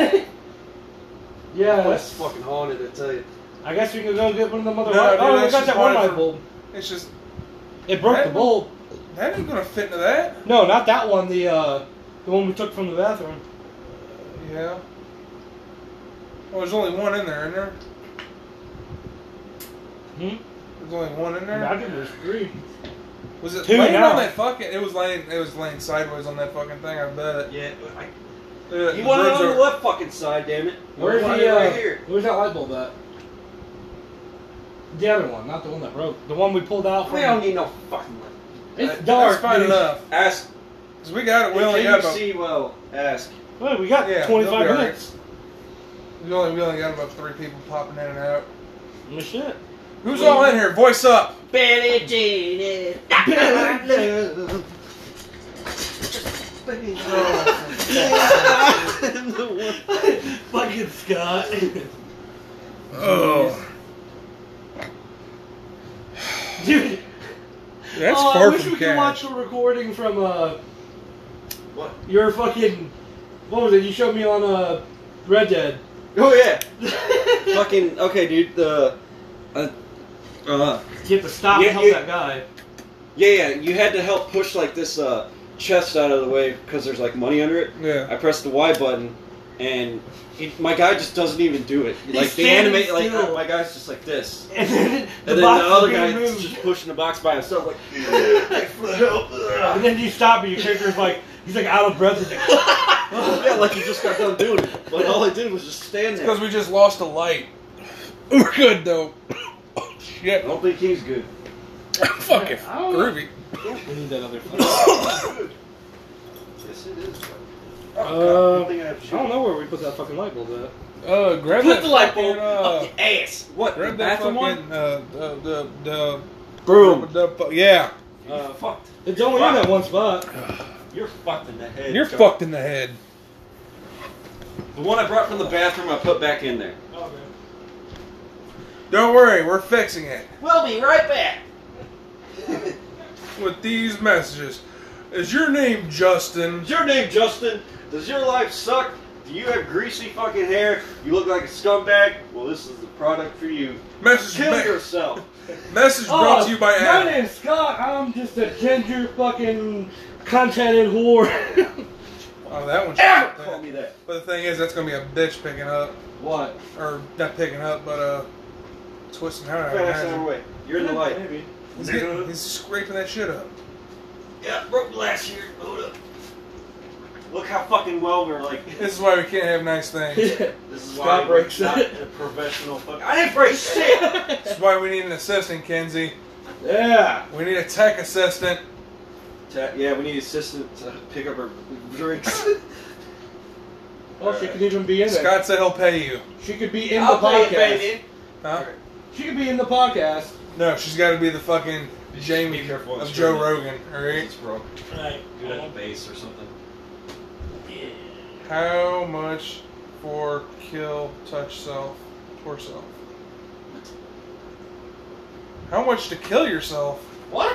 Yeah, That's that's. fucking haunted, I tell you. I guess we could go get one of them other. No, light- dude, oh, we that's got just that one wanted light for- bulb. It's just It broke That the one- bulb. that ain't gonna fit into that. No, not that one. The uh, the one we took from the bathroom. Yeah. Well, there's only one in there, isn't there? Hmm. There's only one in I there. think there's three. Was it Two laying now. on that fucking? It was laying. It was laying sideways on that fucking thing. I bet. Yeah. I, Uh, you the want it birds on are- the left fucking side, damn it. Where's Want the, it uh, right here? where's that light bulb at? The other one, not the one that broke. The one we pulled out from. We don't need no fucking light. It's Uh, dark. That's fine dude. enough. Ask. Cause we got it. We only Can got you about. see well? Ask. Wait, we got Yeah, twenty-five they'll be all right. minutes. We only we only got about three people popping in and out. Oh, shit. Who's all in here? Voice up. Billie Jean is love. Fucking Scott. Oh. Dude. That's oh, far I wish from we could cash. watch the recording from uh What? your fucking what was it? You showed me on uh Red Dead. Oh yeah. Fucking okay, dude. The uh, uh You have to stop Yeah, and help you- that guy. yeah yeah. You had to help push like this uh chest out of the way because there's like money under it. Yeah. I pressed the Y button, and it, my guy just doesn't even do it. He's Like they standing animate, like still. my guy's just like this, And then and the, then the box is other being guy's moved. just pushing the box by himself, like for help. And then you stop and your character's like he's like out of breath. He's like, Yeah, like he just got done doing it, but all I did was just stand there. Because we just lost a light. We're good though. Oh, I shit. don't think he's good. Fucking I don't know. groovy. we need that other phone. Yes, it is. Uh, I think I have I to don't know where we put that fucking light bulb at. Uh, grab Put that the light fucking, bulb uh, up your ass. What? grab The that bathroom fucking, one? uh, the, the, the, Broom. the, the, yeah. Uh, Fucked. It's only in that one spot. You're fucked in the head. You're Chuck. fucked in the head. The one I brought from the bathroom, I put back in there. Okay. Don't worry, we're fixing it. We'll be right back. With these messages. Is your name Justin? Is your name Justin? Does your life suck? Do you have greasy fucking hair? You look like a scumbag? Well, this is the product for you. Message, Kill ma- yourself. message brought Oh, to you by my Adam. name's Scott. I'm just a ginger fucking contented whore. Oh, that one's Ever call me that? But the thing is, that's gonna be a bitch picking up, What? or not picking up, but uh, twisting her. I Fast out of imagine. the way. You're in the light. Maybe. He's, getting, he's scraping that shit up. Yeah, broke glass here. Hold up. Look how fucking well we're like. This is why we can't have nice things. This is Scott why we're breaks not it. a professional fucking. I didn't break shit. This is why we need an assistant, Kenzie. Yeah. We need a tech assistant. Ta- Yeah, we need an assistant to pick up her drinks. Well, she could even be in it. Scott said he'll pay you. She could be in I'll the pay podcast. it, baby. Huh? She could be in the podcast. No, she's got to be the fucking Jamie Be careful, of it's Joe really- Rogan. All right. It's broke. Right. Do it at the base or something. How much for kill, touch self, poor self? How much to kill yourself? What?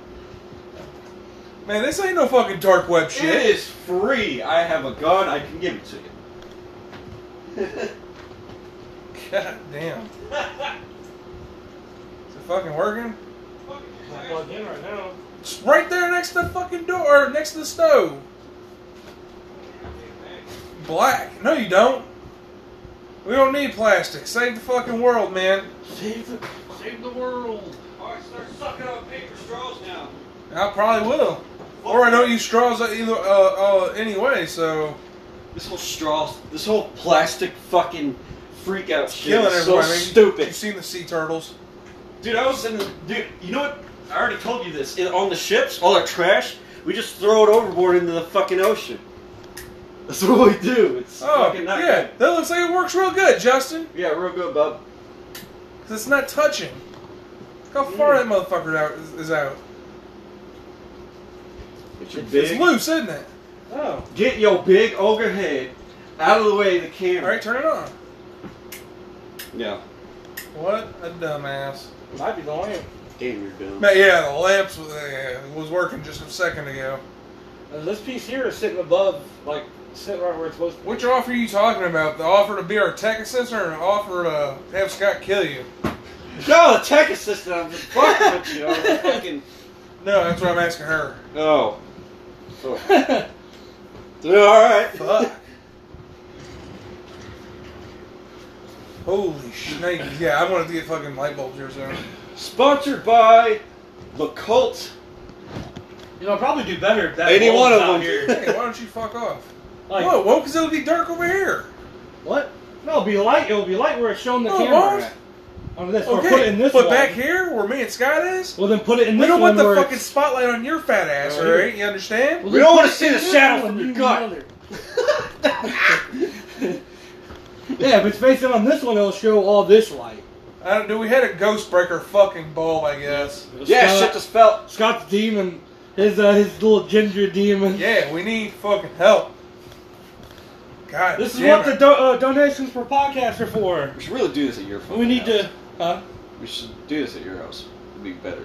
Man, this ain't no fucking dark web It shit. is free. I have a gun. I can give it to you. God damn. Is it fucking working? Not plugged in right now. It's right there next to the fucking door, or next to the stove. Black. No, you don't. We don't need plastic. Save the fucking world, man. Save the, save the world. Alright, start sucking on paper straws now. I probably will. Or I don't use straws either uh, uh, anyway, so This whole straws, this whole plastic fucking freak out shit killing is so everybody. stupid. You've seen the sea turtles. Dude, I was in the. Dude, you know what? I already told you this. In, on the ships, all our trash, we just throw it overboard into the fucking ocean. That's what we do. It's Oh, fucking not yeah. good. That looks like it works real good, Justin. Yeah, real good, bub. Because it's not touching. Look how far that motherfucker out is, is out. Get your It's big, loose, isn't it? Oh. get your big ogre head out of the way of the camera. Alright, turn it on. Yeah. What a dumbass. Might be the lamp. Damn, you're dumb. Man, yeah, the lamps was, uh, was working just a second ago. Uh, this piece here is sitting above, like, sitting right where it's supposed to be. Which offer are you talking about? The offer to be our tech assistant or an offer to have Scott kill you? No, the tech assistant. I'm just fucking with you. I was fucking. No, that's what I'm asking her. Oh. Oh. All right. Fuck. Holy shit. Yeah, I wanted to get fucking light bulbs here soon. Sponsored by the Cult. You know, I'll probably do better if that Any bulb's one of out them. here. Hey, why don't you fuck off? Like, Whoa, whoa, because it'll be dark over here. what? No, it'll be light. It'll be light where it's showing the No, it camera won't. at. On this, or Okay, put it in this but one. back here, where me and Scott is, Well, then put it in we this don't one want the where fucking it's- spotlight on your fat ass, Oh, alright? You understand? Well, We then don't put wanna it see in the this shadow one, from your you gut. mother- Yeah, if it's facing on this one, it'll show all this light. I don't, do we had a ghost breaker fucking bulb, I guess. Yeah, Scott- shit just fell. Scott's demon, his uh, his little ginger demon. Yeah, we need fucking help. God This is damn what it. the do- uh, donations for podcasts are for. We should really do this at your fucking We need house. to, huh? We should do this at your house. It'd be better.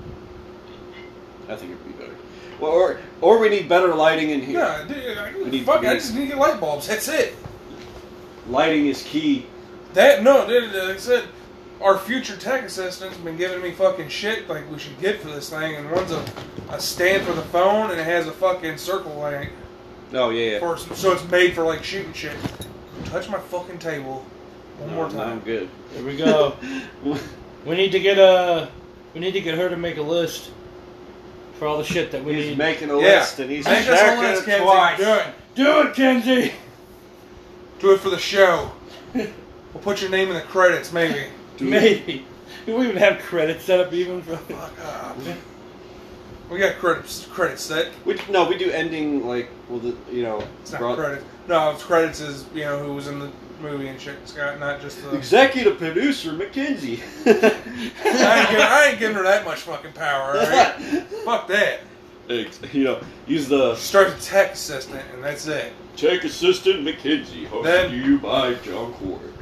I think it'd be better. Well, or or we need better lighting in here. Yeah, dude, I, We need- fuck, we I need- just need to get light bulbs. That's it. Lighting is key. That no, dude, like I said, our future tech assistant's been giving me fucking shit like we should get for this thing, and one's a, a stand for the phone, and it has a fucking circle light, Oh yeah, yeah. for, so it's made for like shooting shit. Touch my fucking table one No, more no, I'm time. good. Here we go. We need to get a. We need to get her to make a list for all the shit that we He's need. making a Yeah. list and he's Make us a checking list, it Kenzie. twice. Do it. Do it, Kenzie. Do it for the show. We'll put your name in the credits, maybe. Maybe. Do we even have credits set up even for? Fuck up. We got credits. Credits set. We, no, we do ending like well, the, you know. It's not brought- credits. No, it's credits is you know who was in the movie and shit. Scott, not just the. Executive producer Mackenzie. I, ain't giving, I ain't giving her that much fucking power. All right? Fuck that. Ex- you know, use the Start the tech assistant, and that's it. tech assistant Mackenzie, hosted Then- to you by John Cord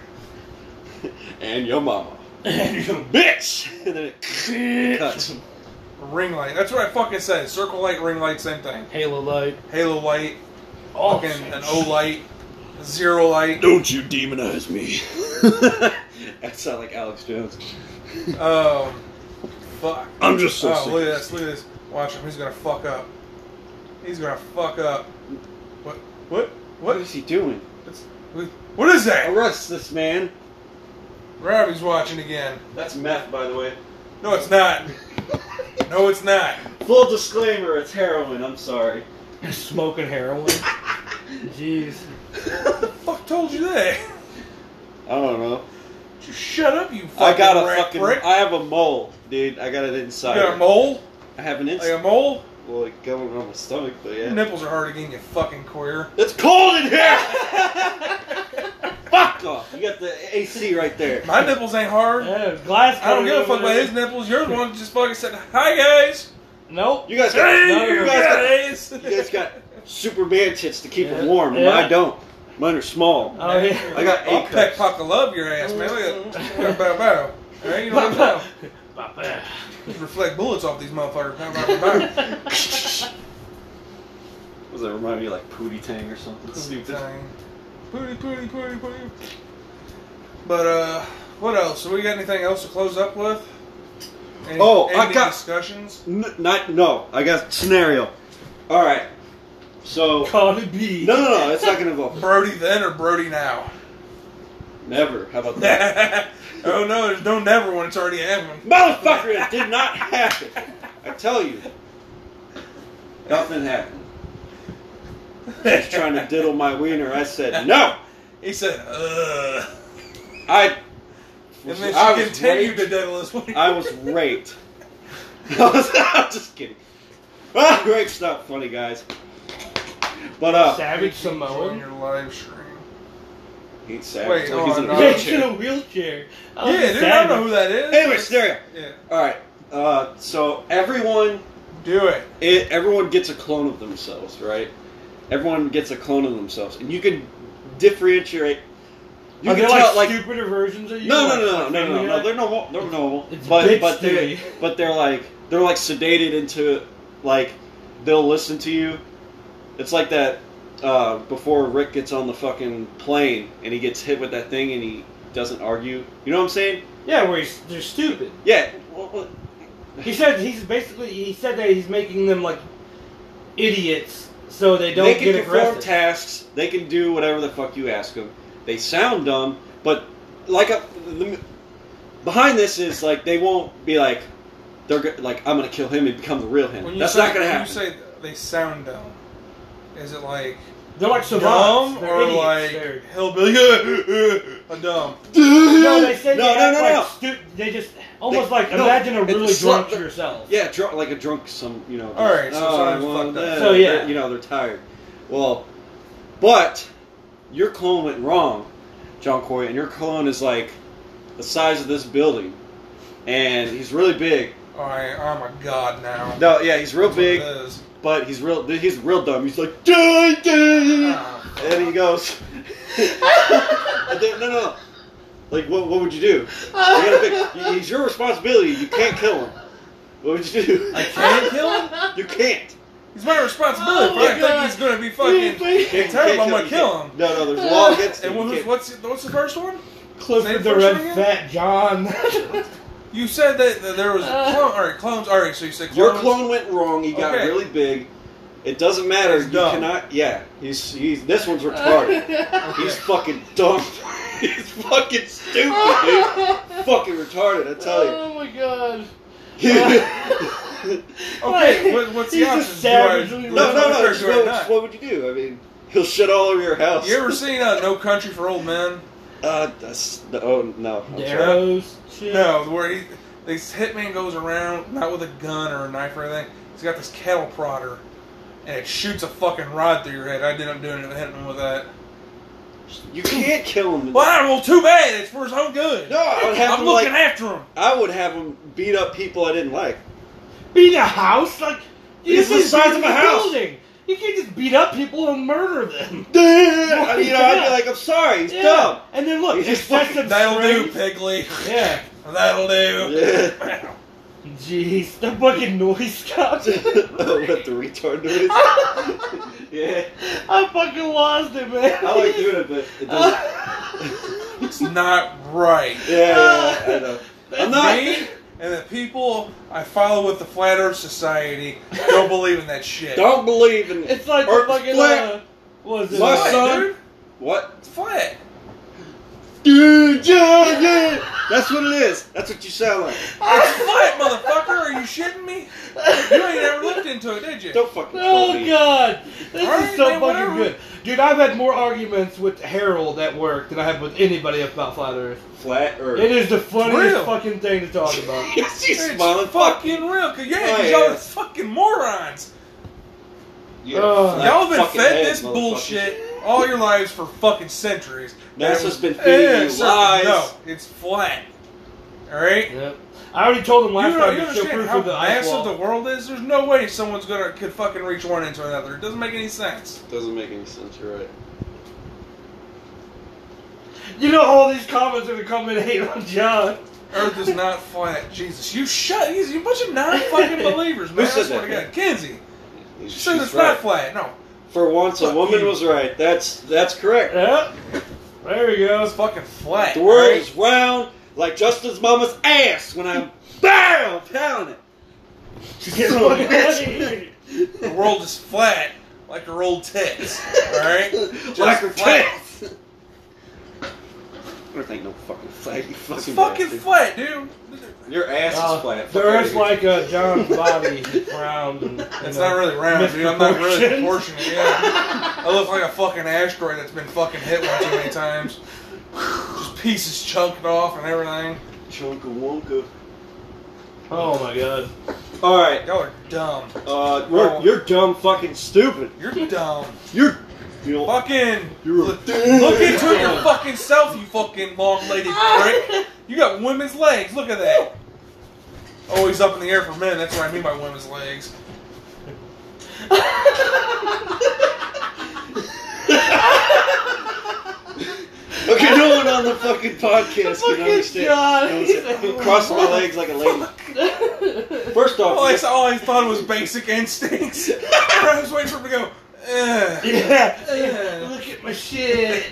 and your mama. And you're gonna Bitch. And then it cuts. Ring light. That's what I fucking said. Circle light, ring light, same thing. Halo light. Halo light, Oh, fucking an O light, a zero light. Don't you demonize me. That sounds like Alex Jones. Um, fuck. I'm just so Oh, sick. look at this. Look at this. Watch him. He's gonna fuck up. He's gonna fuck up. What? What? What What? is he doing? What's- What is that? Arrest this man. Robbie's watching again. That's meth, by the way. No, it's not. No, it's not. Full disclaimer, it's heroin. I'm sorry. Smoking heroin. Jeez. Who the fuck told you that? I don't know. Just shut up, you fucking I got a rat fucking. prick. I have a mole, dude. I got it inside. You got a mole? I have an Like inside. a mole? Well, like going on my stomach, but Your yeah. nipples are hard again, you fucking queer. It's cold in here. Fuck off! You got the A C right there. My nipples ain't hard. Yeah, glass. I don't give a coating fuck over about there. his nipples. Yours one just fucking said, "Hi guys." Nope. You guys got. Hey, none of you you guys got. guys. You guys got Superman tits to keep Yeah. them warm, and Yeah. I don't. Mine are small. Oh yeah. I got I'll eight peck cups. pop the love your ass, man. Look at that. Bow, bow. Alright, you know what I'm saying? Just reflect bullets off these motherfuckers. Bow, bow, bow. Does that remind me of like Pootie Tang or something stupid? Dang. Pooty, pooty, pooty, pooty. But, uh, what else? So we got anything else to close up with? Any, Oh, I any got- discussions? N- not no. I got a scenario. All right. So Call it B. no, no, no. It's not gonna involve Brody then or Brody now? never. How about that? Oh no, there's no never when it's already happened. Motherfucker, it did not happen. I tell you, nothing happened. He's trying to diddle my wiener. I said no. He said, ugh. I. And then I she was continued raped. to diddle his wiener. I was raped. I was, I'm just kidding. Ah, rape's not funny, guys. But uh, Savage Join Samoan. your live stream. he's sad. Wait, so hold he's on, in a no. Yeah, he's in wheelchair. a wheelchair. Oh, Yeah, dude, I savage. don't know who that is. Anyway, scenario. Yeah. All right. Uh, so everyone, Do it. it, everyone gets a clone of themselves, right? Everyone gets a clone of themselves, and you can differentiate. You Are can there tell, like, like, stupider versions of you? no, no, Like, no, no, like no, no, Family no, Guy? they're normal. They're normal, It's but bitch but they Stewie. but they're like they're like sedated into like they'll listen to you. It's like that uh, before Rick gets on the fucking plane and he gets hit with that thing and he doesn't argue. You know what I'm saying? Yeah, where he's, they're stupid. Yeah. Well, well, He said he's basically he said that he's making them like idiots so they don't they can get perform aggressive. tasks. They can do whatever the fuck you ask them. They sound dumb, but like a, the, behind this is like they won't be like they're go- like I'm gonna kill him and become the real him. When you That's say, not gonna when happen. you say they sound dumb, is it like They're like dumb savants. They're or idiots. like They're- hillbilly? a dumb. No, they said no, they no, act no, like no. stu- They just almost They- like no, imagine a it's really slut- drunk yourself. Yeah, drunk like a drunk some you know. All right, so oh, someone's well, fucked up. then, So, yeah. they're- you know they're tired. Well, but your clone went wrong, John Coy, and your clone is like the size of this building, and he's really big. All right, I'm a god now. No, yeah, he's real That's what big, it is. but he's real. He's real dumb. He's like, die, die. Oh, And he goes, and then, no, no, like, what, what would you do? You gotta pick, he's your responsibility. You can't kill him. What would you do? I can't kill him. You can't. He's my responsibility. Oh if my I God. think he's gonna be fucking You can't- terrible, you I'm can't gonna you kill can't. him. No, no, there's a law against it. And You what, can't- what's what's the first one? Clifford Say the the first Red one Fat John. You said that, that there was Uh. clone. All right, clones. All right, so you said clones. Your clone went wrong. He got Okay. really big. It doesn't matter. He's you dumb. cannot. Yeah, he's he's. This one's retarded. He's fucking dumb. He's fucking stupid, dude. Fucking retarded. I tell you. Oh my god. Okay, what, what's the He's a options? Do I- savage. no, do no, I no. or Just do I what, not? just what would you do? I mean, he'll shit all over your house. You ever seen uh, No Country for Old Men? Uh, that's oh no. I'm sorry. Darrows. Shit. No, where he, this hitman goes around not with a gun or a knife or anything. He's got this cattle prodder, and it shoots a fucking rod through your head. I ended up doing it, hitting him with that. You can't kill him. Well, well, too bad. It's for his own good. No, I would have I'm him looking like. after him. I would have him beat up people I didn't like. Beat a house? Like, you It's the just size beat of a the house. Building. You can't just beat up people and murder them. you know, I'd be like, I'm sorry, he's Yeah. dumb. And then look, He's it's just that's fucking- some That'll do, strength. Piggly. Yeah. That'll do. Yeah. Jeez, the fucking noise stopped. Oh, what the retard noise? Yeah, I fucking lost it, man. I like doing it, but it doesn't. It's not right. Yeah, yeah, I know. I'm not. Me and the people I follow with the Flat Earth Society don't believe in that shit. Don't believe in It's like Earth the fucking flat. uh, what was it? My It's flat, son- dude. What? It's flat. Dude, yeah, yeah. That's what it is. That's what you sound like. It's flat, motherfucker. Are you shitting me? You ain't ever looked into it, did you? Don't fucking troll Oh me. god, this Alright, is so man, fucking whatever. good, dude. I've had more arguments with Harold at work than I have with anybody about flat Earth. Flat Earth. It is the funniest real. fucking thing to talk about. Yes, he's It's smiling. Fuck. fucking real. Cause yeah, Oh, cause y'all are yeah. fucking morons. You Oh. flat Y'all have been fucking fed head, this motherfucker. bullshit all your lives for fucking centuries. NASA's And been it- feeding yeah, you sir, lies. No, it's flat. Alright? Yep. I already told him You, last know, time you to show understand proof how of the ice massive wall. the world is? There's no way someone's gonna could fucking reach one into another. It doesn't make any sense. Doesn't make any sense. You're right. You know all these comments are gonna come in and hate on John. Earth is not flat. Jesus, you shut. You a bunch of non-fucking believers, man. Who said I swear that? to God. Kenzie. She She's says it's right. not flat. No, For once, a Fuck woman you. was right. That's that's correct. Yep. There we go. it's fucking flat. The world alright? is round like Justin's mama's ass when I'm BAM! Pounding it. Get Son of a fucking bitch. out of here. The world is flat like her old tits. Alright? Just Like her flat. tits. Earth ain't no fucking flat, you fucking It's fucking bastard. flat, dude. Your ass Uh, is flat. the Fuck Earth's outta like uh, John's body, round and. you It's know, not really round, dude. I'm not really misproportioned. proportionate. Yeah. I look like a fucking asteroid that's been fucking hit one too many times. Just pieces chunked off and everything. here. Chunka Wonka. Oh my god. Alright, Y'all are dumb. uh, you're, Oh. you're dumb fucking stupid. You're dumb. You're, you know, Fucking You're a look, dick. look into your fucking self, you fucking long-legged prick. You got women's legs. Look at that. Always up in the air for men. That's what I mean by women's legs. okay, no one on the fucking podcast can Fucking understand. John, No, he's it's- like- crossing my legs like a lady. First off, All I, all I thought was basic instincts. I was waiting for him to go. Ugh. Yeah. Yeah. Look at my shit.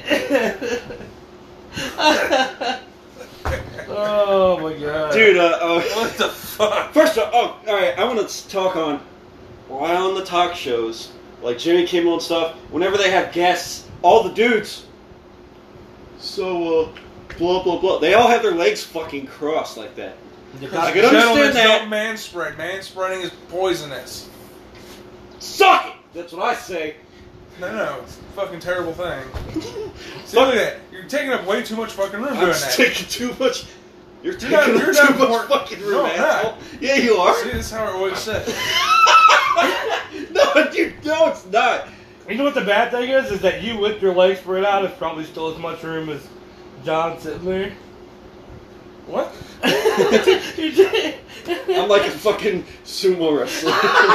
Oh my god. dude, uh, uh, What the fuck? first off, oh, alright, I want to talk on why on the talk shows, like Jimmy Kimmel and stuff, whenever they have guests, all the dudes. So, uh, blah blah blah. They all have their legs fucking crossed like that. I can understand Gentlemen, that. don't manspread. Manspreading is poisonous. Suck it! That's what I say. No, no, it's a fucking terrible thing. See, look at that. You're taking up way too much fucking room I'm doing just that. taking too much. You're taking not- up you're too not much more- fucking room, No, I'm asshole. not. Yeah, you are. See, this is how I always said. No, dude, no, it's not. You know what the bad thing is? Is that you with your legs spread out is probably still as much room as John sitting there. What? I'm like a fucking sumo wrestler.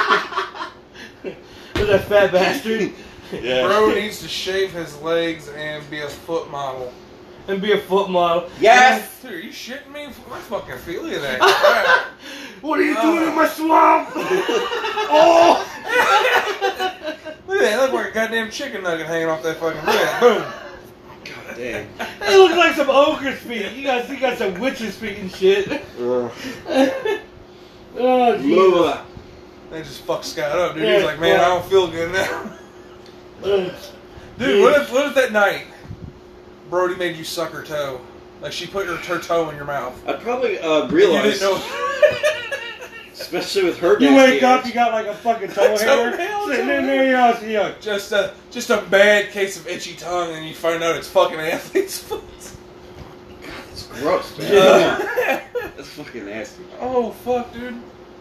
With that fat bastard. Yeah. Bro needs to shave his legs and be a foot model. And be a foot model. Yes. Dude, are you shitting me? I fucking feel you there. Wow. What are you Oh. doing in my swamp? Oh. Look at that. Look like a goddamn chicken nugget hanging off that fucking. Look at that. Boom. God damn. It looks like some ogre's feet. You got, you got some witch's feet and shit. Uh, Oh, Jesus. blah. They just fucked Scott up, dude. Yeah, He's like, man, yeah. I don't feel good now. Uh, Dude, what if, what if that night Brody made you suck her toe? Like she put her, her toe in your mouth. I probably uh, You realized, didn't know. especially with her. You nasty wake up, ass. you got like a fucking toe hair Toenail, sitting in there. You know, so you're like, Just a just a bad case of itchy tongue, and you find out it's fucking athlete's foot. It's gross, man. Uh, That's fucking nasty. oh fuck, dude.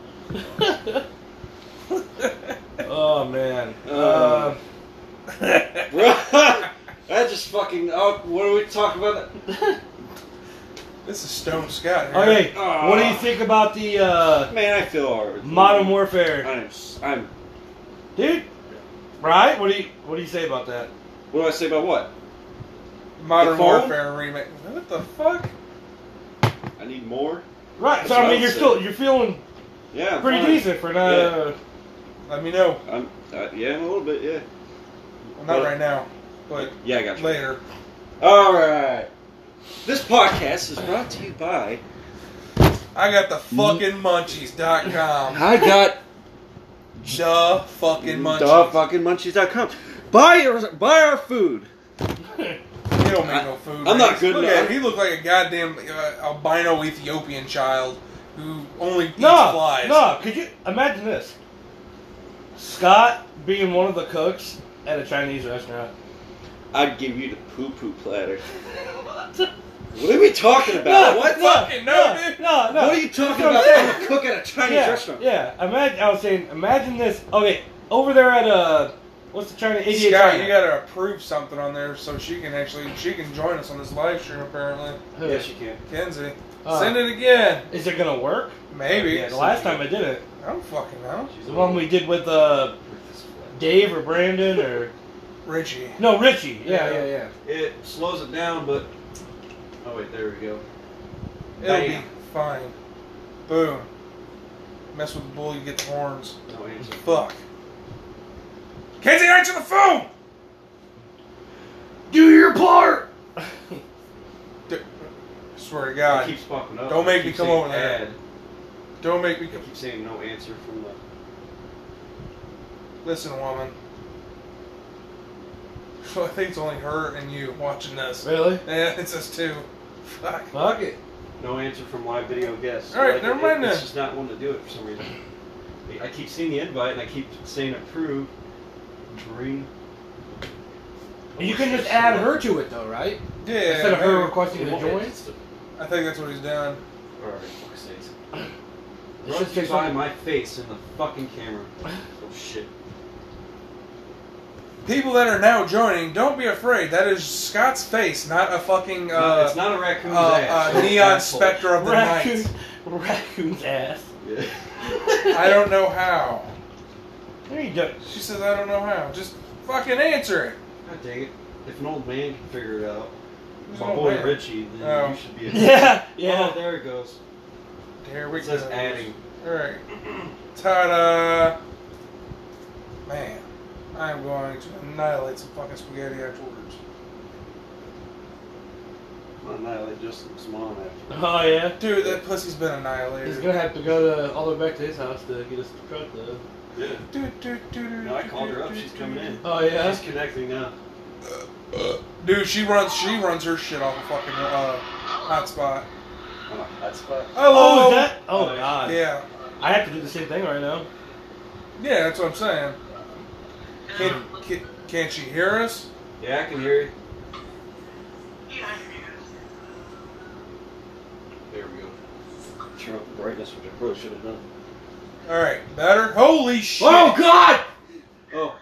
oh man. Uh, Uh, Bro, that just fucking. Oh, what are we talking about? This is Stone Scott. Here. okay, Ah. what do you think about the uh, Man, I feel alright. Modern Warfare, I'm. I'm. dude? Right? What do you What do you say about that? What do I say about what? Modern The phone? Warfare remake. What the fuck? I need more. Right. That's So what I I mean, would you're say. still you're feeling Yeah, I'm pretty fine. decent for not. Yeah. Uh, Let me know. I'm. Uh, yeah, a little bit. Yeah. Well, not But- right now, but Yeah, I got you. later. All right. This podcast is brought to you by. I got the fucking munchies dot com. I got The fucking munchies. the fucking munchies dot com. Buy your buy our food. He don't make no food. I'm man. not good Look enough. at him. He looked like a goddamn uh, albino Ethiopian child who only eats no, flies. no. Could you imagine this? Scott being one of the cooks at a Chinese restaurant. I'd give you the poo poo platter. What are we talking about? No, what? no, Fucking no, no, dude. no, no. What are you talking That's about? what I'm I'm saying. a cook at a Chinese yeah, restaurant. Yeah, imagine. I was saying, imagine this. Okay, over there at uh, what's the China? eighty-eight Scott, China. you gotta approve something on there so she can actually she can join us on this live stream. Apparently, Who? Yes, you can. Kenzie, Uh, send it again. Is it gonna work? Maybe. Yeah, the last time I did it, I don't fucking know. the one we did with uh, Dave or Brandon or Richie. no Richie. Yeah, Yeah. yeah, yeah. It slows it down, but oh wait, there we go. It'll Bam. be fine. Boom. Mess with the bull, you get the horns. No answer. Fuck. Kenzie, answer the phone! Do your part. D- swear to It God. keeps popping up. Don't make It me keeps come saying over there. add. Don't make me I come. keep saying no answer from the. Listen, woman. I think it's only her and you watching this. Really? Yeah, it's us two. Fuck. Fuck it. No answer from live video guests. All right, Like, never it- mind It's then. just not wanting to do it for some reason. I keep seeing the invite and I keep saying approve. Green. You can just add her to it though, right? Yeah. Instead of her maybe. requesting to join. I think that's what he's doing. Alright, fuck's sakes. This Brought should to you take by some- my face in the fucking camera. Oh shit. People that are now joining, don't be afraid. That is Scott's face, not a fucking No, uh, it's not a raccoon's uh, ass. uh, neon Asshole. specter of the Raccoon, night. raccoon's ass. Yeah. I don't know how. There you go. She says I don't know how. Just fucking answer it. God dang it. If an old man can figure it out, Who's my an old boy man? Richie, then Oh. you should be able Yeah, yeah. Oh, there it goes. Here we It go. says adding. Alright. Ta-da! Man, I'm going to annihilate some fucking spaghetti afterwards. I'm gonna annihilate Justin's mom after. Oh yeah. Dude, that pussy's been annihilated. He's gonna have to go to all the way back to his house to get his truck though. Yeah. Do, do, do, do, No, I do, called her do, up. do, She's do, coming do. in. Oh yeah. She's connecting now. Dude, she runs she runs her shit off a fucking uh, hotspot. Oh, hotspot. Oh, is that? Oh, God. Yeah. I have to do the same thing right now. Yeah, that's what I'm saying. Can, can, can't she hear us? Yeah, I can hear you. There we go. Turn up the brightness, which I probably should have done. Alright, better? Holy shit! Oh, God! Oh.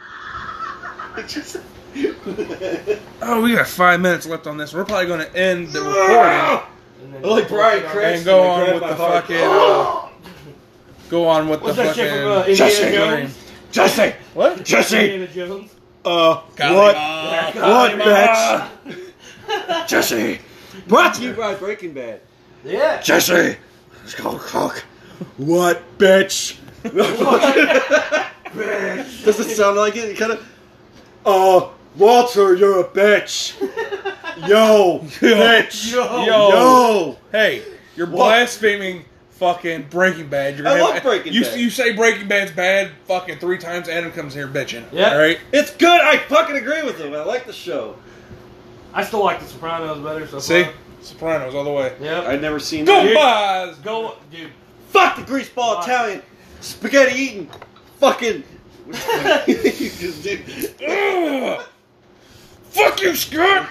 Oh, we got five minutes left on this. We're probably going to end the recording And then I like Brian Cranston. and go I on grabbed with my the heart. fucking. Uh, go on with What's the that fucking. shit from uh, Indiana Jesse Jones? Jesse! What? Jesse! Indiana Jones? Uh, what? What, bitch? Jesse! Brought to you by Breaking Bad. Yeah. Jesse! Let's go cook. What, bitch? Does it sound like it? Kind of. Uh, Walter, you're a bitch. Yo, bitch. Yo. Yo. Hey, you're What? blaspheming fucking Breaking Bad. You're I gonna love have, Breaking you, Bad. You say Breaking Bad's bad fucking three times, Adam comes here bitching. Yeah. Alright? It's good. I fucking agree with him. I like the show. I still like The Sopranos better so See? far. Sopranos all the way. Yep. I've never seen Go that. Buzz! Go, dude. Fuck the greaseball Why? Italian. Spaghetti eating. Fucking. Ugh. Fuck you, Scott!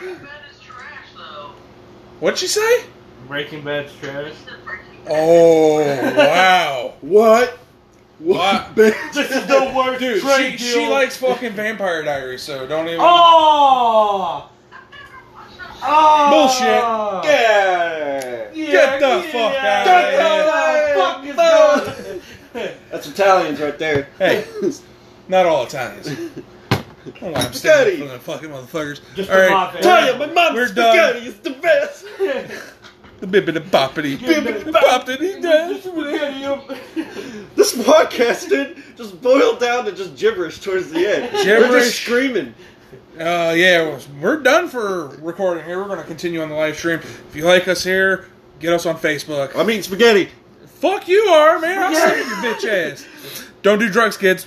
What'd she say? Breaking Bad's trash. Oh, wow. What? What? Bitch. This is the worst Dude, trade she, deal. she likes fucking Vampire Diaries, so don't even. Oh! Oh! Bullshit. Yeah. Yeah, Get the yeah, fuck yeah, out of what here. the fuck is going? That's Italians right there. Hey, not all Italians. I don't want them Spaghetti. standing for the fucking motherfuckers. Just all the right, mafia. Tell you, my mom's We're spaghetti is the best. the bibbidi boppity, bibbidi boppity does. This podcast, dude, just boiled down to just gibberish towards the end. We're Gibberish. just screaming. Uh, yeah, we're done for recording here. We're going to continue on the live stream. If you like us here, get us on Facebook. I mean, spaghetti. Fuck you are, man. I'll see you, bitch ass. Don't do drugs, kids.